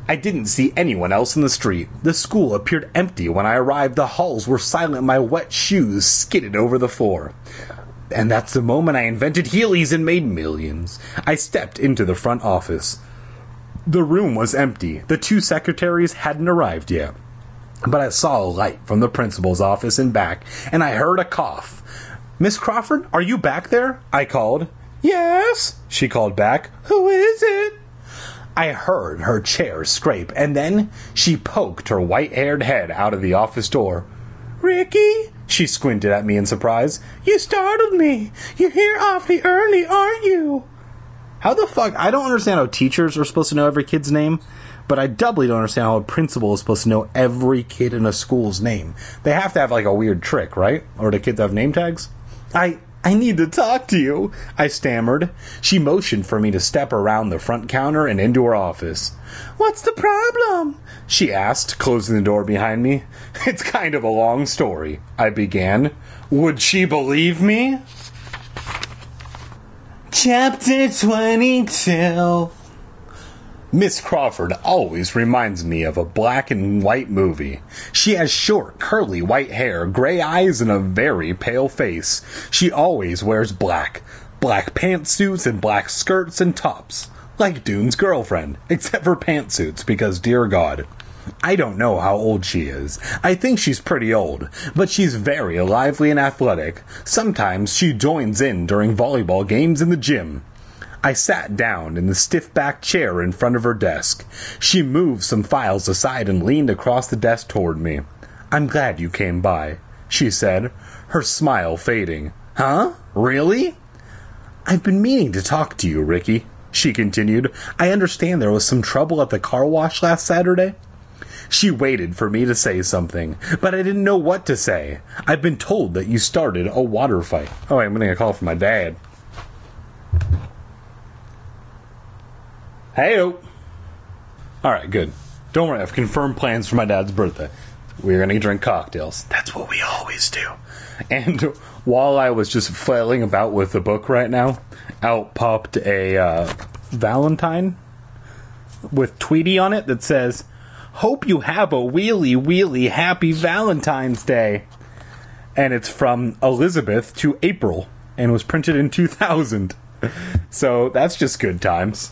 I didn't see anyone else in the street. The school appeared empty when I arrived. The halls were silent. My wet shoes skidded over the floor. And that's the moment I invented Heelys and made millions. I stepped into the front office. The room was empty. The 2 secretaries hadn't arrived yet. But I saw a light from the principal's office and back, and I heard a cough. "Miss Crawford, are you back there?" I called. "Yes," she called back. "Who is it?" I heard her chair scrape, and then she poked her white-haired head out of the office door. "Ricky?" She squinted at me in surprise. "You startled me. You're here awfully early, aren't you?" How the fuck? I don't understand how teachers are supposed to know every kid's name, but I doubly don't understand how a principal is supposed to know every kid in a school's name. They have to have like a weird trick, right? Or do kids have name tags? I need to talk to you, I stammered. She motioned for me to step around the front counter and into her office. "What's the problem?" she asked, closing the door behind me. "It's kind of a long story," I began. Would she believe me? Chapter 22. Miss Crawford always reminds me of a black and white movie. She has short, curly white hair, gray eyes, and a very pale face. She always wears black pantsuits and black skirts and tops. Like Dune's girlfriend, except for pantsuits, because, dear God, I don't know how old she is. I think she's pretty old, but she's very lively and athletic. Sometimes she joins in during volleyball games in the gym. I sat down in the stiff-backed chair in front of her desk. She moved some files aside and leaned across the desk toward me. "I'm glad you came by," she said, her smile fading. "Huh? Really?" "I've been meaning to talk to you, Ricky," she continued. "I understand there was some trouble at the car wash last Saturday." She waited for me to say something, but I didn't know what to say. "I've been told that you started a water fight." Oh, wait, I'm going to call from my dad. Hey-o. Alright, good. Don't worry, I've confirmed plans for my dad's birthday. We're gonna drink cocktails. That's what we always do. And while I was just flailing about with the book right now, out popped a Valentine with Tweety on it that says, "Hope you have a wheelie happy Valentine's Day." And it's from Elizabeth to April, and was printed in 2000. So that's just good times.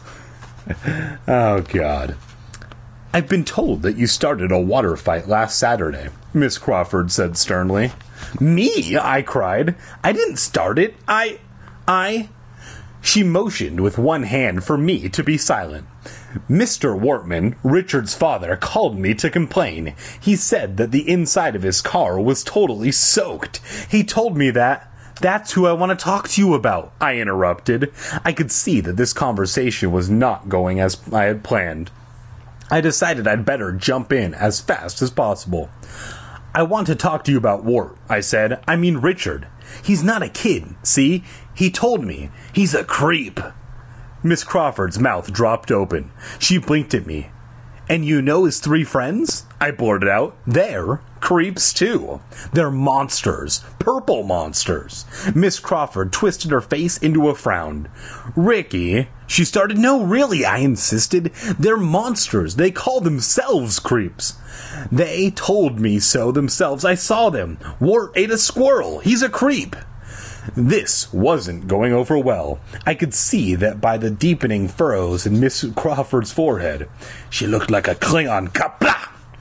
Oh, God. "I've been told that you started a water fight last Saturday," Miss Crawford said sternly. "Me?" I cried. "I didn't start it. I... She motioned with one hand for me to be silent. "Mr. Wortman, Richard's father, called me to complain. He said that the inside of his car was totally soaked. He told me that..." "That's who I want to talk to you about," I interrupted. I could see that this conversation was not going as I had planned. I decided I'd better jump in as fast as possible. "I want to talk to you about Wart," I said. "I mean Richard. He's not a kid, see? He told me. He's a creep." Miss Crawford's mouth dropped open. She blinked at me. "And you know his 3 friends?" I blurted out. "They're creeps, too. They're monsters. Purple monsters." Miss Crawford twisted her face into a frown. "Ricky," she started. "No, really," I insisted. "They're monsters. They call themselves creeps." "They told me so themselves. I saw them. Wart ate a squirrel. He's a creep." This wasn't going over well. I could see that by the deepening furrows in Miss Crawford's forehead. She looked like a Klingon. Kapla!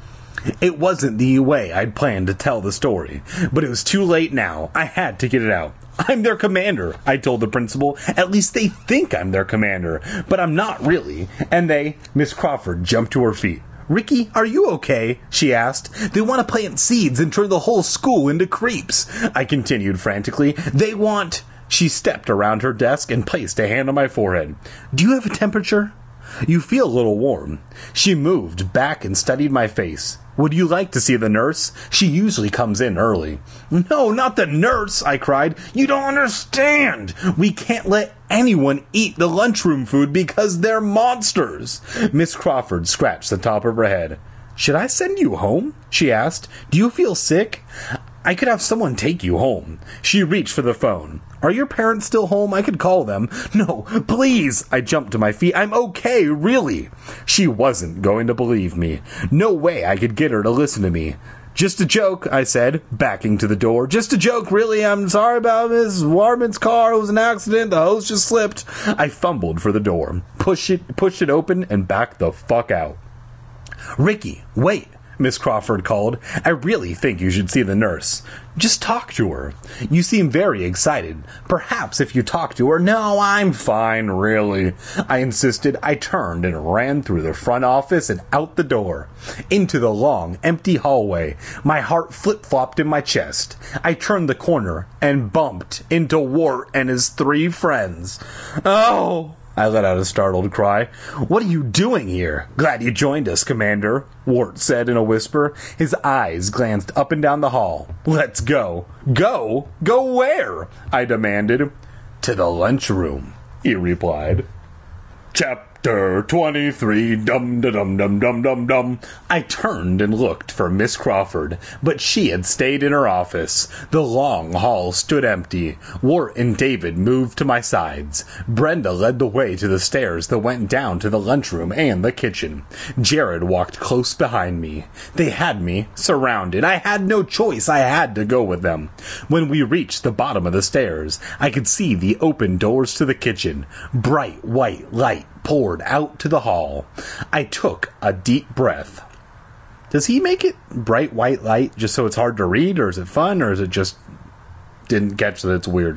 It wasn't the way I'd planned to tell the story, but it was too late now. I had to get it out. "I'm their commander," I told the principal. "At least they think I'm their commander, but I'm not really." And Miss Crawford jumped to her feet. "Ricky, are you okay?" she asked. "They want to plant seeds and turn the whole school into creeps," I continued frantically. "They want..." She stepped around her desk and placed a hand on my forehead. "Do you have a temperature? You feel a little warm." She moved back and studied my face. "Would you like to see the nurse? She usually comes in early." "No, not the nurse," I cried. "You don't understand. We can't let anyone eat the lunchroom food because they're monsters." Miss Crawford scratched the top of her head. "Should I send you home?" she asked. "Do you feel sick?" I could have someone take you home. She reached for the phone. Are your parents still home? I could call them. No, please. I jumped to my feet. I'm okay, really. She wasn't going to believe me. No way I could get her to listen to me. Just a joke, I said, backing to the door. Just a joke, really. I'm sorry about Miss Warman's car. It was an accident. The hose just slipped. I fumbled for the door, pushed it open, and backed the fuck out. Ricky, wait. Miss Crawford called. I really think you should see the nurse. Just talk to her. You seem very excited. Perhaps if you talk to her... No, I'm fine, really. I insisted. I turned and ran through the front office and out the door. Into the long, empty hallway. My heart flip-flopped in my chest. I turned the corner and bumped into Wart and his 3 friends. Oh! I let out a startled cry. What are you doing here? Glad you joined us, Commander, Wart said in a whisper. His eyes glanced up and down the hall. Let's go. Go? Go where? I demanded. To the lunchroom, he replied. Chapter 23, dum-da-dum-dum-dum-dum-dum. I turned and looked for Miss Crawford, but she had stayed in her office. The long hall stood empty. Wart and David moved to my sides. Brenda led the way to the stairs that went down to the lunchroom and the kitchen. Jared walked close behind me. They had me surrounded. I had no choice. I had to go with them. When we reached the bottom of the stairs, I could see the open doors to the kitchen. Bright white light poured out to the hall. I took a deep breath. Does he make it bright white light just so it's hard to read, or is it fun, or is it just didn't catch that it's weird?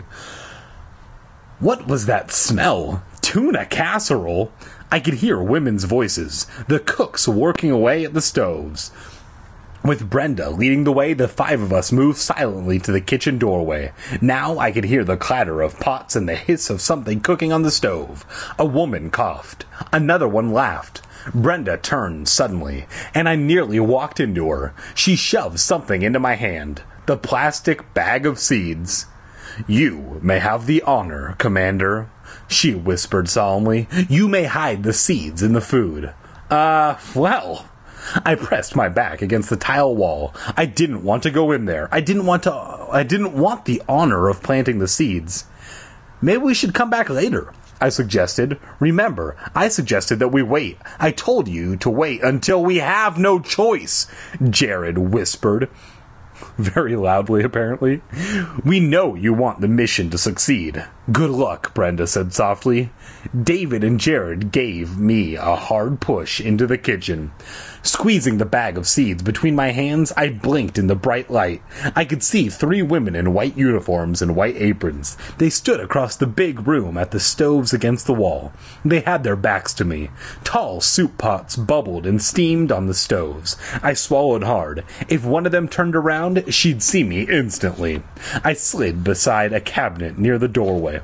What was that smell? Tuna casserole? I could hear women's voices, the cooks working away at the stoves. With Brenda leading the way, the 5 of us moved silently to the kitchen doorway. Now I could hear the clatter of pots and the hiss of something cooking on the stove. A woman coughed. Another one laughed. Brenda turned suddenly, and I nearly walked into her. She shoved something into my hand. The plastic bag of seeds. You may have the honor, Commander, she whispered solemnly. You may hide the seeds in the food. Well... I pressed my back against the tile wall. I didn't want to go in there. I didn't want the honor of planting the seeds. Maybe we should come back later, I suggested. Remember, I suggested that we wait. I told you to wait until we have no choice, Jared whispered. Very loudly, apparently. We know you want the mission to succeed. Good luck, Brenda said softly. David and Jared gave me a hard push into the kitchen. Squeezing the bag of seeds between my hands, I blinked in the bright light. I could see 3 women in white uniforms and white aprons. They stood across the big room at the stoves against the wall. They had their backs to me. Tall soup pots bubbled and steamed on the stoves. I swallowed hard. If one of them turned around, she'd see me instantly. I slid beside a cabinet near the doorway.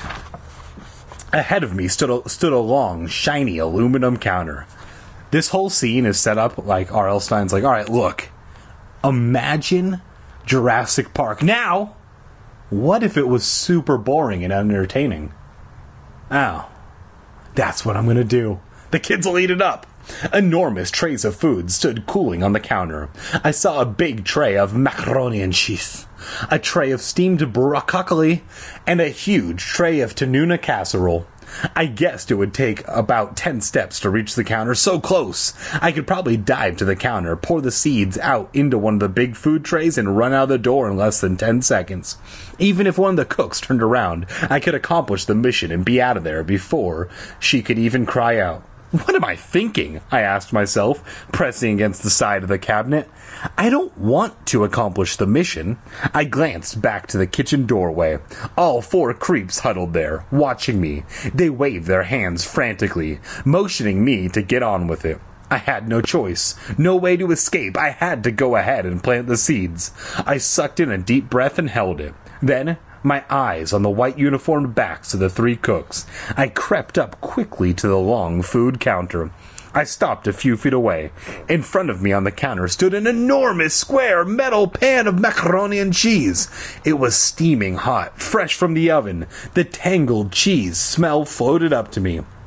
Ahead of me stood a long, shiny aluminum counter. This whole scene is set up like R.L. Stein's like, all right, look, imagine Jurassic Park. Now, what if it was super boring and unentertaining? Oh, that's what I'm going to do. The kids will eat it up. Enormous trays of food stood cooling on the counter. I saw a big tray of macaroni and cheese, a tray of steamed broccoli, and a huge tray of tuna casserole. I guessed it would take about 10 steps to reach the counter, so close. I could probably dive to the counter, pour the seeds out into one of the big food trays, and run out the door in less than 10 seconds. Even if one of the cooks turned around, I could accomplish the mission and be out of there before she could even cry out. What am I thinking? I asked myself, pressing against the side of the cabinet. I don't want to accomplish the mission. I glanced back to the kitchen doorway. All 4 creeps huddled there, watching me. They waved their hands frantically, motioning me to get on with it. I had no choice. No way to escape. I had to go ahead and plant the seeds. I sucked in a deep breath and held it. Then, my eyes on the white uniformed backs of the 3 cooks, I crept up quickly to the long food counter. I stopped a few feet away. In front of me on the counter stood an enormous square metal pan of macaroni and cheese. It was steaming hot, fresh from the oven. The tangled cheese smell floated up to me.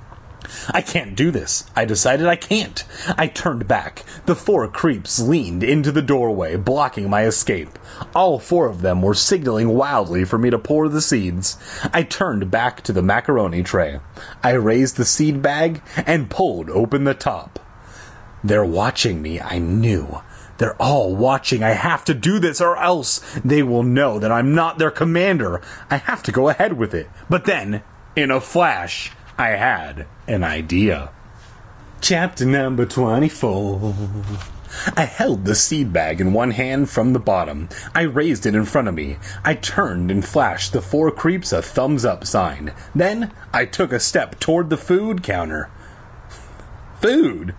I can't do this. I decided I can't. I turned back. The 4 creeps leaned into the doorway, blocking my escape. All 4 of them were signaling wildly for me to pour the seeds. I turned back to the macaroni tray. I raised the seed bag and pulled open the top. They're watching me, I knew. They're all watching. I have to do this or else they will know that I'm not their commander. I have to go ahead with it. But then, in a flash, I had an idea. Chapter number 24. I held the seed bag in one hand from the bottom. I raised it in front of me. I turned and flashed the 4 creeps a thumbs up sign. Then I took a step toward the food counter. Food!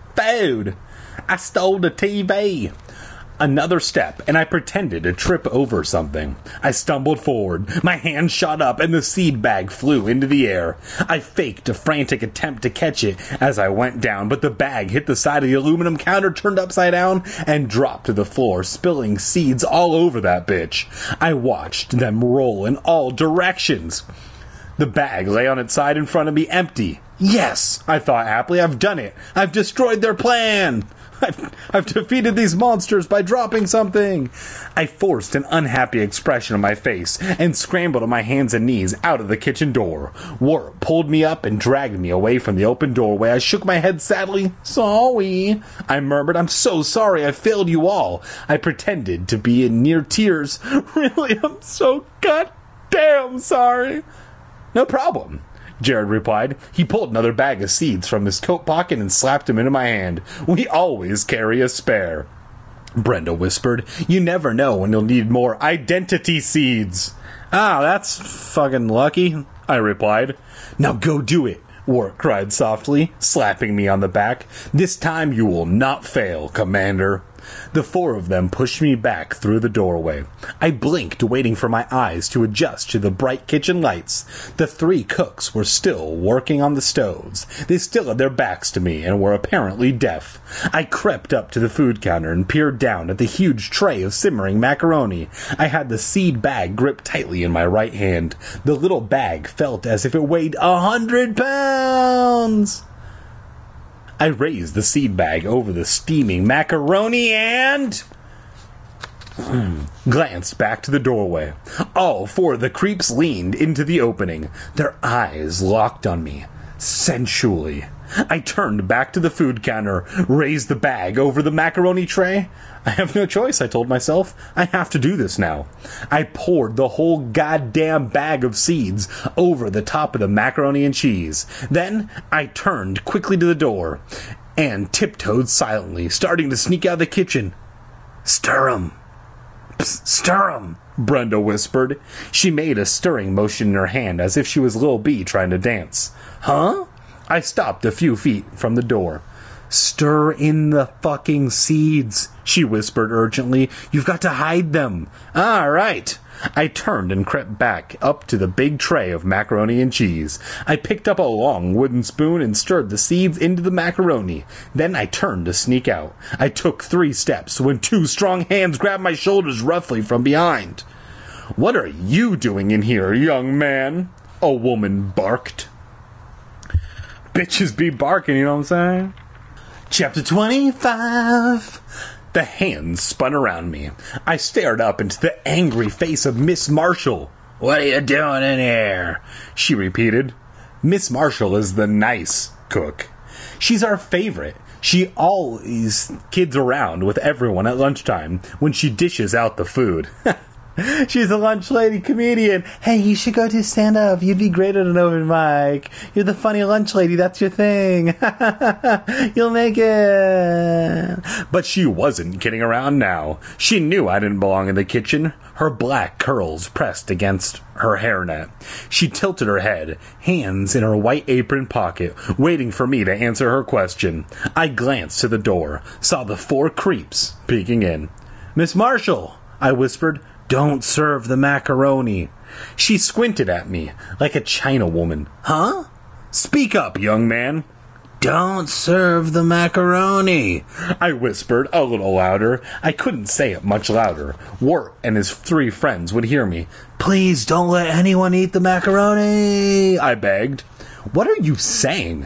I stole the TV! Another step, and I pretended to trip over something. I stumbled forward. My hand shot up, and the seed bag flew into the air. I faked a frantic attempt to catch it as I went down, but the bag hit the side of the aluminum counter, turned upside down, and dropped to the floor, spilling seeds all over that bitch. I watched them roll in all directions. The bag lay on its side in front of me, empty. Yes, I thought happily, I've done it. I've destroyed their plan. I've defeated these monsters by dropping something. I forced an unhappy expression on my face and scrambled on my hands and knees out of the kitchen door. Warp pulled me up and dragged me away from the open doorway. I shook my head sadly. Sorry, I murmured. I'm so sorry I failed you all. I pretended to be in near tears. Really, I'm so goddamn sorry. No problem, Jared replied. He pulled another bag of seeds from his coat pocket and slapped them into my hand. We always carry a spare. Brenda whispered. You never know when you'll need more identity seeds. Ah, that's fucking lucky, I replied. Now go do it, Warp cried softly, slapping me on the back. This time you will not fail, Commander. The 4 of them pushed me back through the doorway. I blinked, waiting for my eyes to adjust to the bright kitchen lights. The 3 cooks were still working on the stoves. They still had their backs to me and were apparently deaf. I crept up to the food counter and peered down at the huge tray of simmering macaroni. I had the seed bag gripped tightly in my right hand. The little bag felt as if it weighed 100 pounds. I raised the seed bag over the steaming macaroni and glanced back to the doorway. All 4 of the creeps leaned into the opening, their eyes locked on me, sensually. I turned back to the food counter, raised the bag over the macaroni tray. I have no choice, I told myself. I have to do this now. I poured the whole goddamn bag of seeds over the top of the macaroni and cheese. Then I turned quickly to the door and tiptoed silently, starting to sneak out of the kitchen. Stir 'em. Psst, stir 'em, Brenda whispered. She made a stirring motion in her hand as if she was Lil B trying to dance. Huh? I stopped a few feet from the door. Stir in the fucking seeds, she whispered urgently. You've got to hide them. All right. I turned and crept back up to the big tray of macaroni and cheese. I picked up a long wooden spoon and stirred the seeds into the macaroni. Then I turned to sneak out. I took 3 steps when 2 strong hands grabbed my shoulders roughly from behind. What are you doing in here, young man? A woman barked. Bitches be barking, you know what I'm saying? Chapter 25. The hands spun around me. I stared up into the angry face of Miss Marshall. What are you doing in here? She repeated. Miss Marshall is the nice cook. She's our favorite. She always kids around with everyone at lunchtime when she dishes out the food. She's a lunch lady comedian. Hey, you should go do stand-up. You'd be great at an open mic. You're the funny lunch lady. That's your thing. You'll make it. But she wasn't kidding around now. She knew I didn't belong in the kitchen. Her black curls pressed against her hairnet. She tilted her head, hands in her white apron pocket, waiting for me to answer her question. I glanced to the door, saw the 4 creeps peeking in. Miss Marshall, I whispered. Don't serve the macaroni. She squinted at me like a China woman. Huh? Speak up, young man. Don't serve the macaroni, I whispered a little louder. I couldn't say it much louder. Warp and his 3 friends would hear me. Please don't let anyone eat the macaroni, I begged. What are you saying?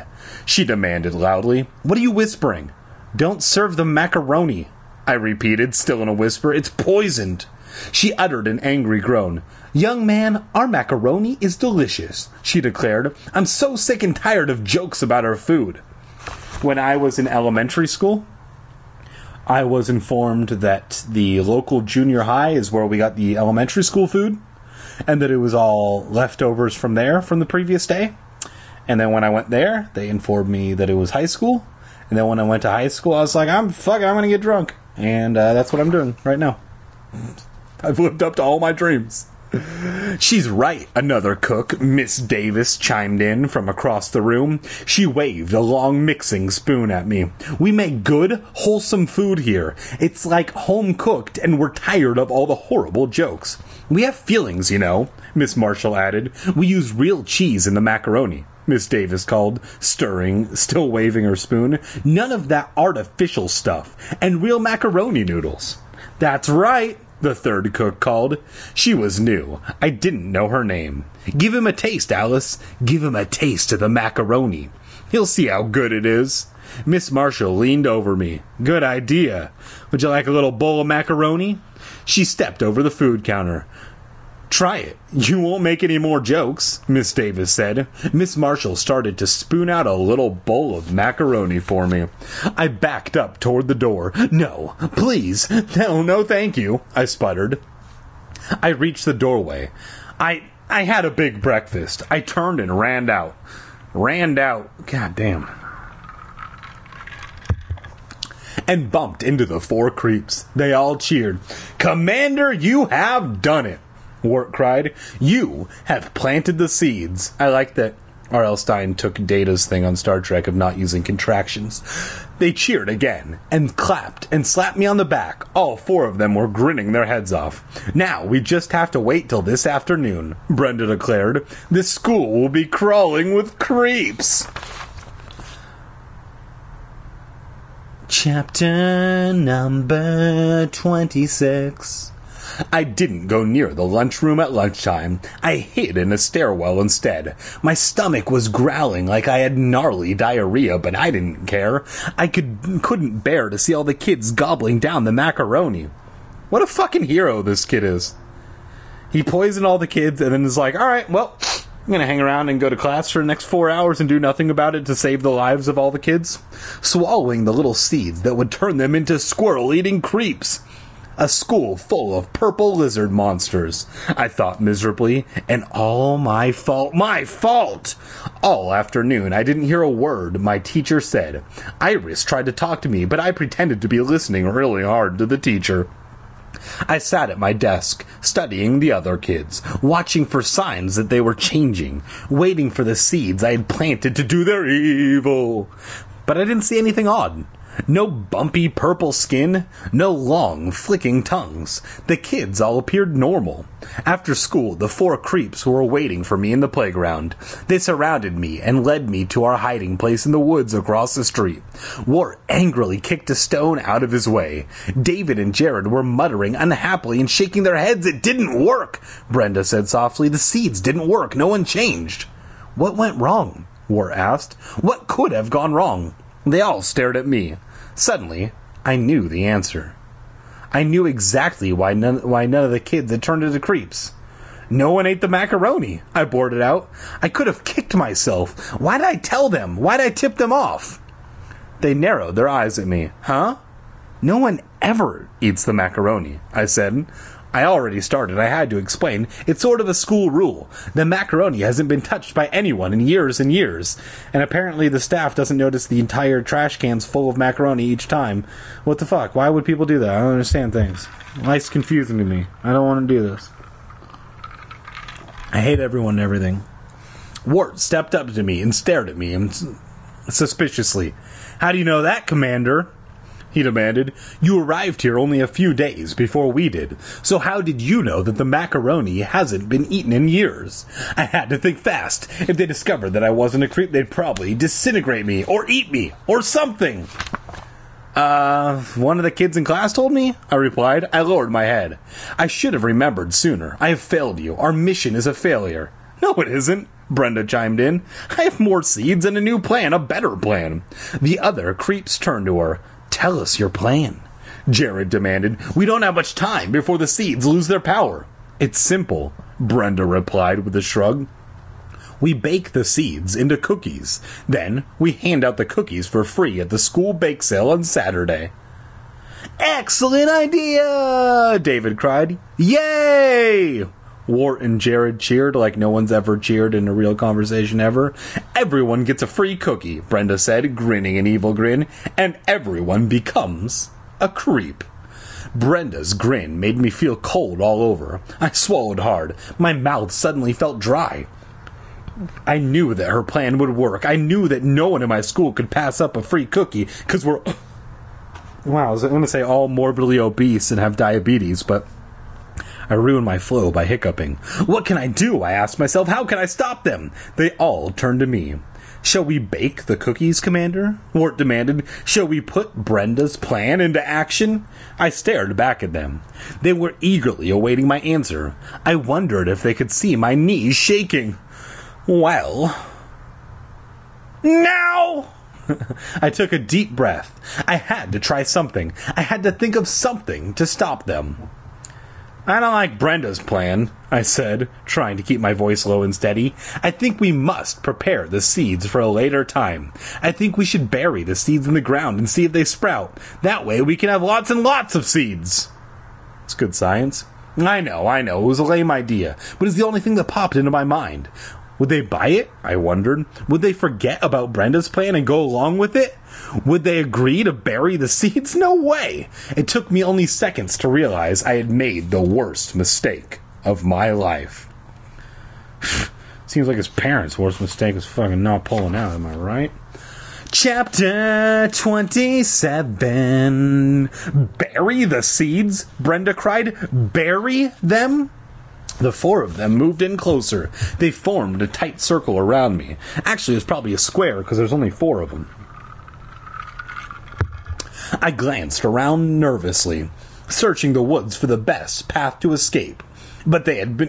she demanded loudly. "What are you whispering?" "Don't serve the macaroni," I repeated, still in a whisper. "It's poisoned." She uttered an angry groan. "Young man, our macaroni is delicious," she declared. "I'm so sick and tired of jokes about our food." When I was in elementary school, I was informed that the local junior high is where we got the elementary school food, and that it was all leftovers from there from the previous day. And then when I went there, they informed me that it was high school. And then when I went to high school, I was like, I'm going to get drunk. And that's what I'm doing right now. I've lived up to all my dreams. "She's right," another cook, Miss Davis, chimed in from across the room. She waved a long mixing spoon at me. "We make good, wholesome food here. It's like home-cooked, and we're tired of all the horrible jokes. We have feelings, you know," Miss Marshall added. "We use real cheese in the macaroni," Miss Davis called, stirring, still waving her spoon. "None of that artificial stuff. And real macaroni noodles." "That's right," the third cook called. She was new. I didn't know her name. "Give him a taste, Alice. Give him a taste of the macaroni. He'll see how good it is." Miss Marshall leaned over me. "Good idea. Would you like a little bowl of macaroni?" She stepped over the food counter. "Try it. You won't make any more jokes," Miss Davis said. Miss Marshall started to spoon out a little bowl of macaroni for me. I backed up toward the door. "No, please. No, thank you," I sputtered. I reached the doorway. I had a big breakfast. I turned and ran out. God damn. And bumped into the four creeps. They all cheered. "Commander, you have done it," Wart cried. "You have planted the seeds." I like that R.L. Stine took Data's thing on Star Trek of not using contractions. They cheered again, and clapped, and slapped me on the back. All four of them were grinning their heads off. "Now we just have to wait till this afternoon," Brenda declared. "This school will be crawling with creeps." Chapter number 26. I didn't go near the lunchroom at lunchtime. I hid in a stairwell instead. My stomach was growling like I had gnarly diarrhea, but I didn't care. I couldn't bear to see all the kids gobbling down the macaroni. What a fucking hero this kid is. He poisoned all the kids and then is like, "Alright, well, I'm gonna hang around and go to class for the next 4 hours and do nothing about it to save the lives of all the kids," swallowing the little seeds that would turn them into squirrel-eating creeps. A school full of purple lizard monsters, I thought miserably, and all my fault. My fault! All afternoon, I didn't hear a word my teacher said. Iris tried to talk to me, but I pretended to be listening really hard to the teacher. I sat at my desk, studying the other kids, watching for signs that they were changing, waiting for the seeds I had planted to do their evil. But I didn't see anything odd. No bumpy purple skin, no long, flicking tongues. The kids all appeared normal. After school, the four creeps were waiting for me in the playground. They surrounded me and led me to our hiding place in the woods across the street. Wart angrily kicked a stone out of his way. David and Jared were muttering unhappily and shaking their heads. "It didn't work," Brenda said softly. "The seeds didn't work. No one changed." "What went wrong?" Wart asked. "What could have gone wrong?" They all stared at me. Suddenly, I knew the answer. I knew exactly why none of the kids had turned into creeps. No one ate the macaroni, I blurted out. I could have kicked myself. Why did I tell them? Why did I tip them off? They narrowed their eyes at me. "Huh? No one ever eats the macaroni," I said. I already started. I had to explain. It's sort of a school rule. The macaroni hasn't been touched by anyone in years and years. And apparently the staff doesn't notice the entire trash cans full of macaroni each time. What the fuck? Why would people do that? I don't understand things. Life's confusing to me. I don't want to do this. I hate everyone and everything. Wart stepped up to me and stared at me suspiciously. "How do you know that, Commander?" he demanded. "You arrived here only a few days before we did, so how did you know that the macaroni hasn't been eaten in years?" I had to think fast. If they discovered that I wasn't a creep, they'd probably disintegrate me, or eat me, or something. One of the kids in class told me," I replied. I lowered my head. "I should have remembered sooner. I have failed you. Our mission is a failure." "No, it isn't," Brenda chimed in. I have more seeds and a new plan, a better plan. The other creeps turned to her. Tell us your plan, Jared demanded. We don't have much time before the seeds lose their power. It's simple, Brenda replied with a shrug. We bake the seeds into cookies. Then we hand out the cookies for free at the school bake sale on Saturday. Excellent idea! David cried. Yay! Wart and Jared cheered like no one's ever cheered in a real conversation ever. Everyone gets a free cookie, Brenda said, grinning an evil grin, and everyone becomes a creep. Brenda's grin made me feel cold all over. I swallowed hard. My mouth suddenly felt dry. I knew that her plan would work. I knew that no one in my school could pass up a free cookie, because we're... Wow, I was going to say all morbidly obese and have diabetes, but I ruined my flow by hiccuping. What can I do? I asked myself. How can I stop them? They all turned to me. Shall we bake the cookies, Commander? Wart demanded. Shall we put Brenda's plan into action? I stared back at them. They were eagerly awaiting my answer. I wondered if they could see my knees shaking. Well... Now! I took a deep breath. I had to try something. I had to think of something to stop them. I don't like Brenda's plan, I said, trying to keep my voice low and steady. I think we must prepare the seeds for a later time. I think we should bury the seeds in the ground and see if they sprout. That way we can have lots and lots of seeds. It's good science. I know. It was a lame idea, but it's the only thing that popped into my mind. Would they buy it? I wondered. Would they forget about Brenda's plan and go along with it? Would they agree to bury the seeds? No way! It took me only seconds to realize I had made the worst mistake of my life. Seems like his parents' worst mistake was fucking not pulling out, am I right? Chapter 27. Bury the seeds? Brenda cried. Bury them? The four of them moved in closer. They formed a tight circle around me. Actually, it's probably a square because there's only four of them. I glanced around nervously, searching the woods for the best path to escape. But they had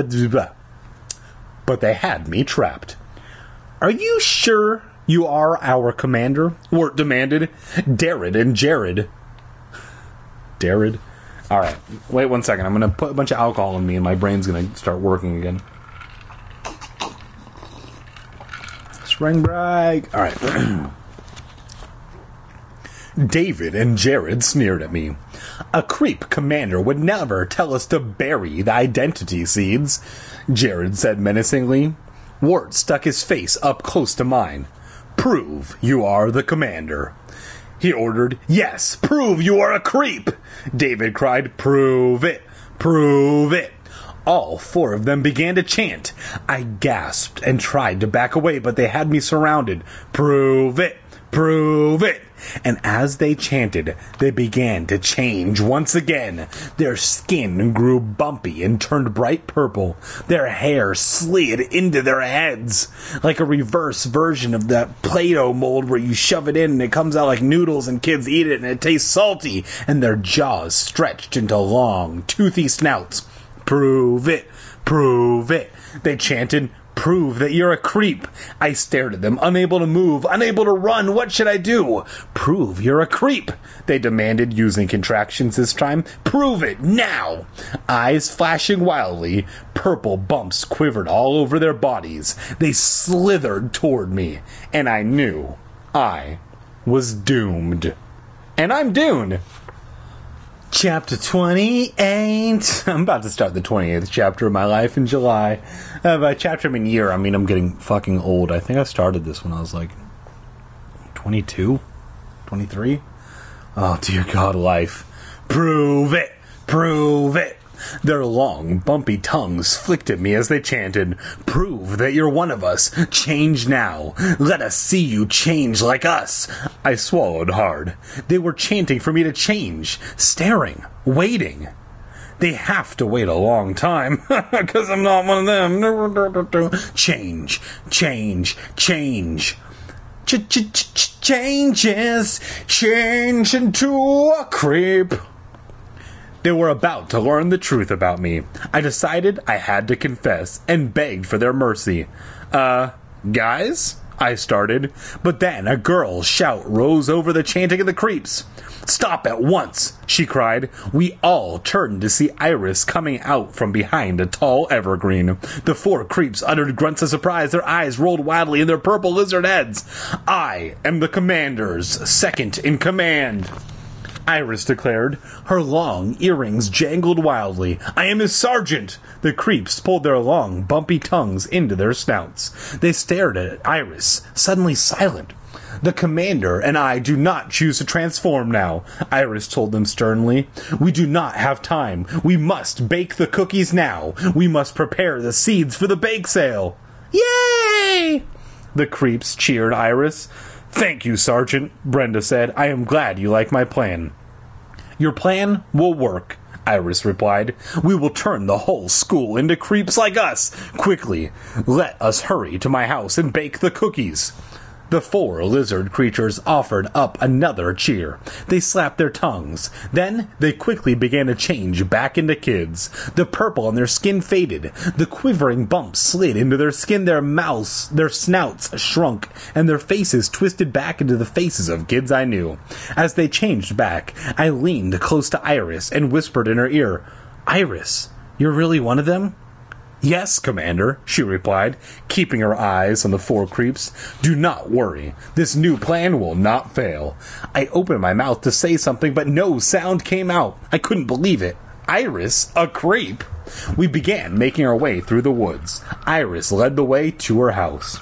me trapped. Are you sure you are our commander? Wart demanded. Darred and Jared. Darred? Alright, wait 1 second. I'm going to put a bunch of alcohol in me and my brain's going to start working again. Spring break. Alright. David and Jared sneered at me. A creep commander would never tell us to bury the identity seeds, Jared said menacingly. Wart stuck his face up close to mine. Prove you are the commander, he ordered. Yes, prove you are a creep, David cried. Prove it. Prove it. All four of them began to chant. I gasped and tried to back away, but they had me surrounded. Prove it. Prove it. And as they chanted, they began to change once again. Their skin grew bumpy and turned bright purple. Their hair slid into their heads, like a reverse version of that Play-Doh mold where you shove it in and it comes out like noodles and kids eat it and it tastes salty, and their jaws stretched into long, toothy snouts. Prove it. Prove it. They chanted. Prove that you're a creep. I stared at them, unable to move, unable to run. What should I do? Prove you're a creep, they demanded, using contractions this time. Prove it, now! Eyes flashing wildly, purple bumps quivered all over their bodies. They slithered toward me, and I knew I was doomed. And I'm doomed. Chapter 28. I'm about to start the 28th chapter of my life in July. By chapter, I mean year. I mean, I'm getting fucking old. I think I started this when I was like 22? 23? Oh, dear God, life. Prove it! Prove it! Their long, bumpy tongues flicked at me as they chanted, Prove that you're one of us. Change now. Let us see you change like us. I swallowed hard. They were chanting for me to change, staring, waiting. They have to wait a long time, because I'm not one of them. Change, change, change. Changes, change into a creep. They were about to learn the truth about me. I decided I had to confess and begged for their mercy. Guys? I started, but then a girl's shout rose over the chanting of the creeps. Stop at once, she cried. We all turned to see Iris coming out from behind a tall evergreen. The 4 creeps uttered grunts of surprise. Their eyes rolled wildly in their purple lizard heads. I am the commander's second in command, Iris declared. Her long earrings jangled wildly. I am his sergeant! The creeps pulled their long, bumpy tongues into their snouts. They stared at Iris, suddenly silent. The commander and I do not choose to transform now, Iris told them sternly. We do not have time. We must bake the cookies now. We must prepare the seeds for the bake sale. Yay! The creeps cheered Iris. Thank you, Sergeant, Brenda said. I am glad you like my plan. Your plan will work, Iris replied. We will turn the whole school into creeps like us. Quickly, let us hurry to my house and bake the cookies. The 4 lizard creatures offered up another cheer. They slapped their tongues. Then they quickly began to change back into kids. The purple on their skin faded. The quivering bumps slid into their skin. Their mouths, their snouts shrunk, and their faces twisted back into the faces of kids I knew. As they changed back, I leaned close to Iris and whispered in her ear, Iris, you're really one of them? Yes, Commander, she replied, keeping her eyes on the 4 creeps. Do not worry. This new plan will not fail. I opened my mouth to say something, but no sound came out. I couldn't believe it. Iris, a creep? We began making our way through the woods. Iris led the way to her house.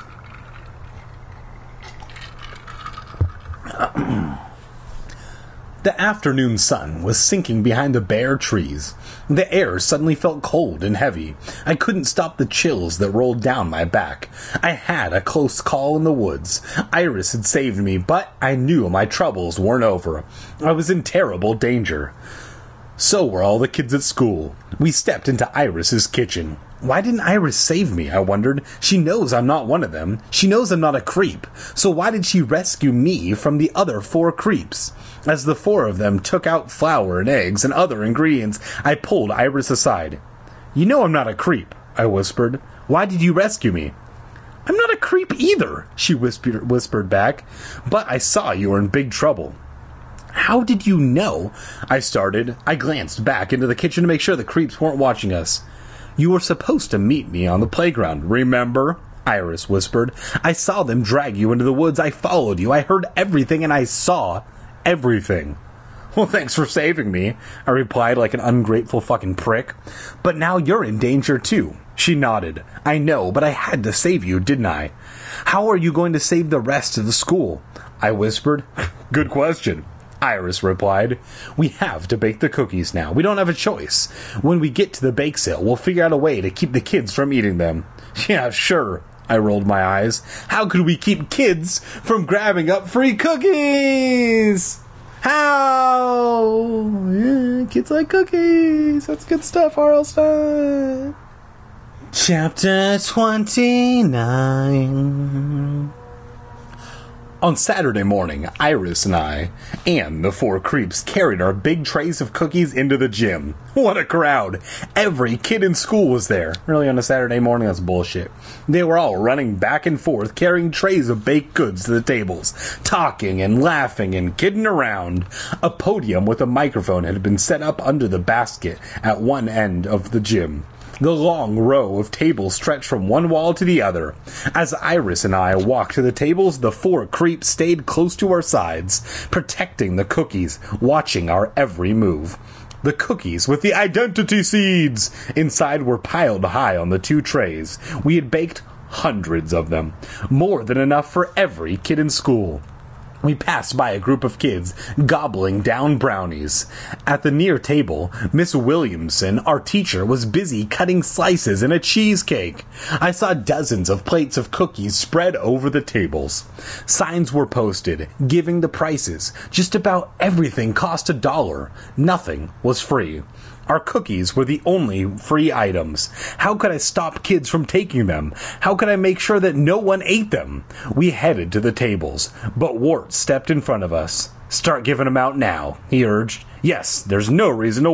The afternoon sun was sinking behind the bare trees. The air suddenly felt cold and heavy. I couldn't stop the chills that rolled down my back. I had a close call in the woods. Iris had saved me, but I knew my troubles weren't over. I was in terrible danger. So were all the kids at school. We stepped into Iris's kitchen. Why didn't Iris save me, I wondered. She knows I'm not one of them. She knows I'm not a creep. So why did she rescue me from the other 4 creeps? As the 4 of them took out flour and eggs and other ingredients, I pulled Iris aside. You know I'm not a creep, I whispered. Why did you rescue me? I'm not a creep either, she whispered back. But I saw you were in big trouble. How did you know? I started. I glanced back into the kitchen to make sure the creeps weren't watching us. You were supposed to meet me on the playground, remember? Iris whispered. I saw them drag you into the woods. I followed you. I heard everything, and I saw everything. Well, thanks for saving me, I replied like an ungrateful fucking prick. But now you're in danger, too. She nodded. I know, but I had to save you, didn't I? How are you going to save the rest of the school? I whispered. Good question, Iris replied. We have to bake the cookies now. We don't have a choice. When we get to the bake sale, we'll figure out a way to keep the kids from eating them. Yeah, sure. I rolled my eyes. How could we keep kids from grabbing up free cookies? How? Yeah, kids like cookies. That's good stuff, R.L. Stein. Chapter 29. On Saturday morning, Iris and I, and the 4 creeps, carried our big trays of cookies into the gym. What a crowd! Every kid in school was there. Really, on a Saturday morning, that's bullshit. They were all running back and forth, carrying trays of baked goods to the tables, talking and laughing and kidding around. A podium with a microphone had been set up under the basket at one end of the gym. The long row of tables stretched from one wall to the other. As Iris and I walked to the tables, the 4 creeps stayed close to our sides, protecting the cookies, watching our every move. The cookies with the identity seeds inside were piled high on the 2 trays. We had baked hundreds of them, more than enough for every kid in school. We passed by a group of kids gobbling down brownies. At the near table, Miss Williamson, our teacher, was busy cutting slices in a cheesecake. I saw dozens of plates of cookies spread over the tables. Signs were posted, giving the prices. Just about everything cost $1. Nothing was free. Our cookies were the only free items. How could I stop kids from taking them? How could I make sure that no one ate them? We headed to the tables, but Wart stepped in front of us. Start giving them out now, he urged. Yes, there's no reason to wait.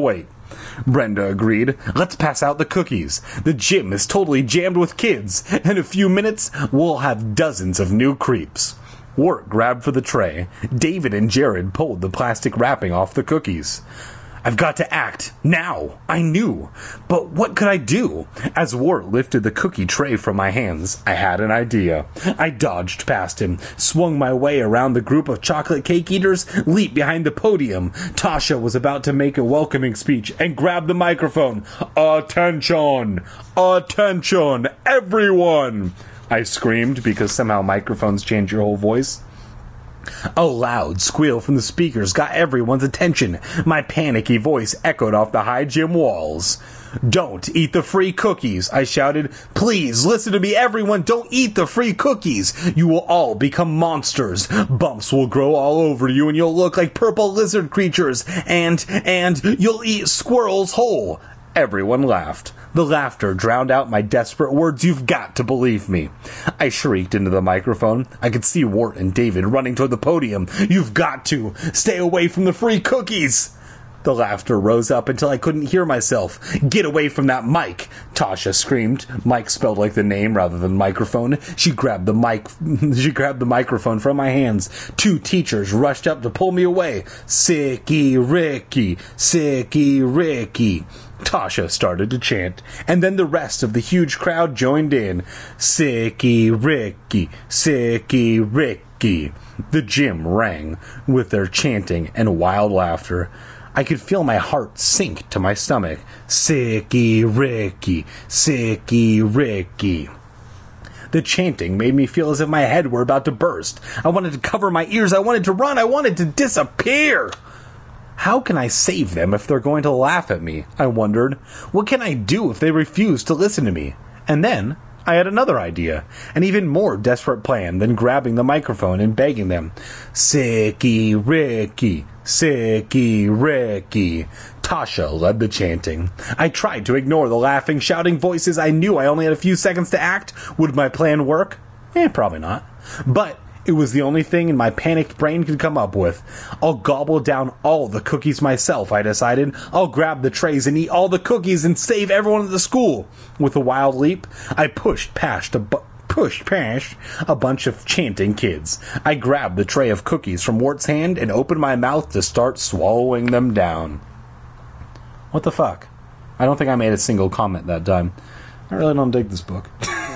Brenda agreed. Let's pass out the cookies. The gym is totally jammed with kids. In a few minutes, we'll have dozens of new creeps. Wirt grabbed for the tray. David and Jared pulled the plastic wrapping off the cookies. I've got to act, now, I knew. But what could I do? As Wirt lifted the cookie tray from my hands, I had an idea. I dodged past him, swung my way around the group of chocolate cake eaters, leaped behind the podium. Tasha was about to make a welcoming speech and grabbed the microphone. Attention! Attention, everyone! I screamed, because somehow microphones change your whole voice. A loud squeal from the speakers got everyone's attention. My panicky voice echoed off the high gym walls. Don't eat the free cookies, I shouted. Please, listen to me, everyone. Don't eat the free cookies. You will all become monsters. Bumps will grow all over you and you'll look like purple lizard creatures. And you'll eat squirrels whole. Everyone laughed. The laughter drowned out my desperate words. You've got to believe me. I shrieked into the microphone. I could see Wirt and David running toward the podium. You've got to stay away from the free cookies. The laughter rose up until I couldn't hear myself. Get away from that mic, Tasha screamed. Mike spelled like the name rather than microphone. She grabbed the microphone from my hands. 2 teachers rushed up to pull me away. Sicky Ricky, Sicky Ricky. Tasha started to chant, and then the rest of the huge crowd joined in. Sicky Ricky, Sicky Ricky. The gym rang with their chanting and wild laughter. I could feel my heart sink to my stomach. Sicky Ricky, Sicky Ricky. The chanting made me feel as if my head were about to burst. I wanted to cover my ears. I wanted to run. I wanted to disappear. How can I save them if they're going to laugh at me? I wondered. What can I do if they refuse to listen to me? And then I had another idea, an even more desperate plan than grabbing the microphone and begging them. Sicky Ricky, Sicky Ricky. Tasha led the chanting. I tried to ignore the laughing, shouting voices. I knew I only had a few seconds to act. Would my plan work? Probably not. But it was the only thing my panicked brain could come up with. I'll gobble down all the cookies myself, I decided. I'll grab the trays and eat all the cookies and save everyone at the school. With a wild leap, I pushed past a bunch of chanting kids. I grabbed the tray of cookies from Wirt's hand and opened my mouth to start swallowing them down. What the fuck? I don't think I made a single comment that time. I really don't dig this book.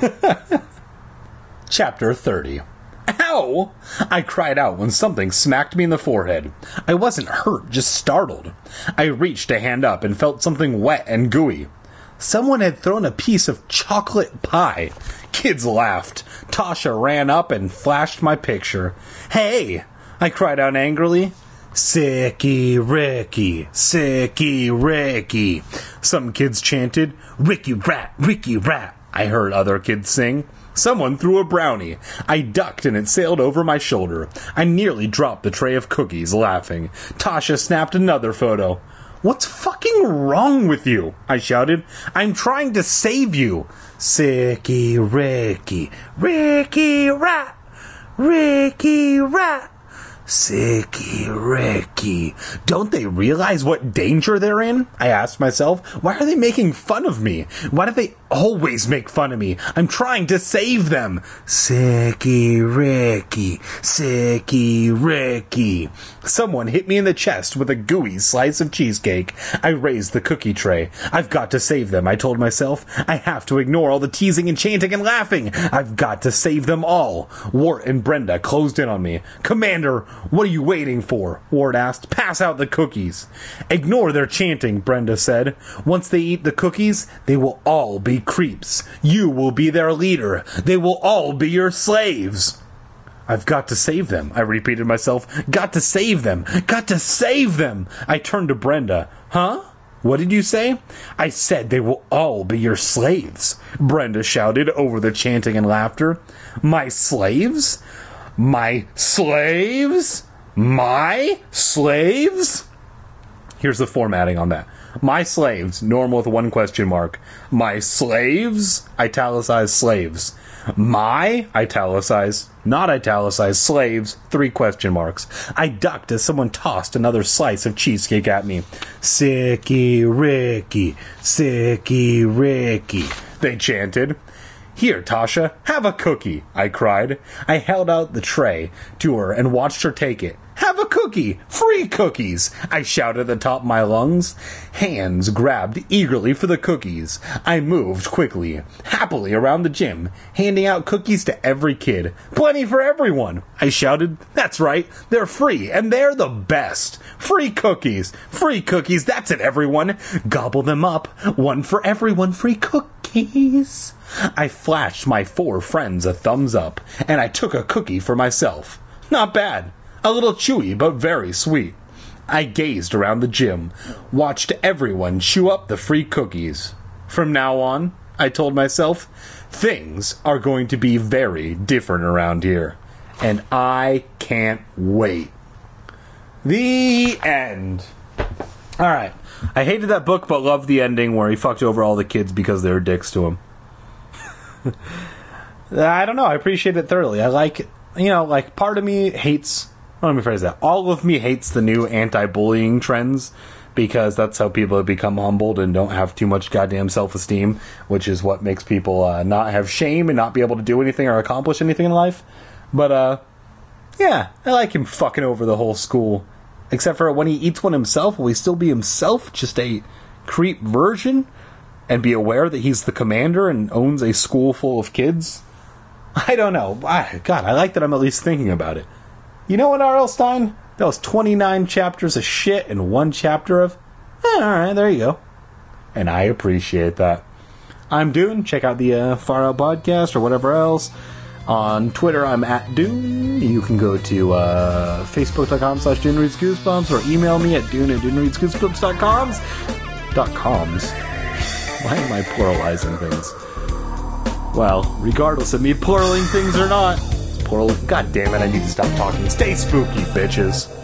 Chapter 30. Ow! I cried out when something smacked me in the forehead. I wasn't hurt, just startled. I reached a hand up and felt something wet and gooey. Someone had thrown a piece of chocolate pie. Kids laughed. Tasha ran up and flashed my picture. Hey! I cried out angrily. Sicky Ricky, Sicky Ricky. Some kids chanted, Ricky Rat, Ricky Rat. I heard other kids sing. Someone threw a brownie. I ducked and it sailed over my shoulder. I nearly dropped the tray of cookies, laughing. Tasha snapped another photo. What's fucking wrong with you? I shouted. I'm trying to save you. Sicky Ricky, Ricky Rat, Ricky Rat. Sicky Ricky. Don't they realize what danger they're in? I asked myself. Why are they making fun of me? Why do they always make fun of me? I'm trying to save them. Sicky Ricky, Sicky Ricky. Someone hit me in the chest with a gooey slice of cheesecake. I raised the cookie tray. I've got to save them, I told myself. I have to ignore all the teasing and chanting and laughing. I've got to save them all. Wirt and Brenda closed in on me. Commander, what are you waiting for? Wirt asked. Pass out the cookies. Ignore their chanting, Brenda said. Once they eat the cookies, they will all be creeps. You will be their leader. They will all be your slaves. I've got to save them, I repeated myself. Got to save them. Got to save them. I turned to Brenda. Huh? What did you say? I said they will all be your slaves, Brenda shouted over the chanting and laughter. My slaves? My slaves? My slaves? Here's the formatting on that. My slaves, normal with one question mark. My slaves, italicized slaves. My, italicized, not italicized, slaves, 3 question marks. I ducked as someone tossed another slice of cheesecake at me. Sicky Ricky, Sicky Ricky, they chanted. Here, Tasha, have a cookie, I cried. I held out the tray to her and watched her take it. Have a cookie! Free cookies! I shouted at the top of my lungs. Hands grabbed eagerly for the cookies. I moved quickly, happily around the gym, handing out cookies to every kid. Plenty for everyone! I shouted. That's right, they're free, and they're the best! Free cookies! Free cookies, that's it, everyone! Gobble them up. One for everyone, free cookies! I flashed my 4 friends a thumbs up, and I took a cookie for myself. Not bad. A little chewy, but very sweet. I gazed around the gym, watched everyone chew up the free cookies. From now on, I told myself, things are going to be very different around here. And I can't wait. The end. Alright. I hated that book, but loved the ending where he fucked over all the kids because they were dicks to him. I don't know. I appreciate it thoroughly. I like, part of me hates... Let me phrase that. All of me hates the new anti-bullying trends because that's how people have become humbled and don't have too much goddamn self-esteem, which is what makes people not have shame and not be able to do anything or accomplish anything in life. But, yeah, I like him fucking over the whole school. Except for when he eats one himself, will he still be himself? Just a creep version? And be aware that he's the commander and owns a school full of kids? I don't know. God, I like that I'm at least thinking about it. You know what, R.L. Stine? That was 29 chapters of shit and 1 chapter of... alright, there you go. And I appreciate that. I'm Dune. Check out the Far Out Podcast or whatever else. On Twitter, I'm at Dune. You can go to Facebook.com/DuneReadsGoosebumps or email me at Dune@DuneReadsGoosebumps.coms. Why am I pluralizing things? Well, regardless of me pluraling things or not... God damn it, I need to stop talking. Stay spooky, bitches.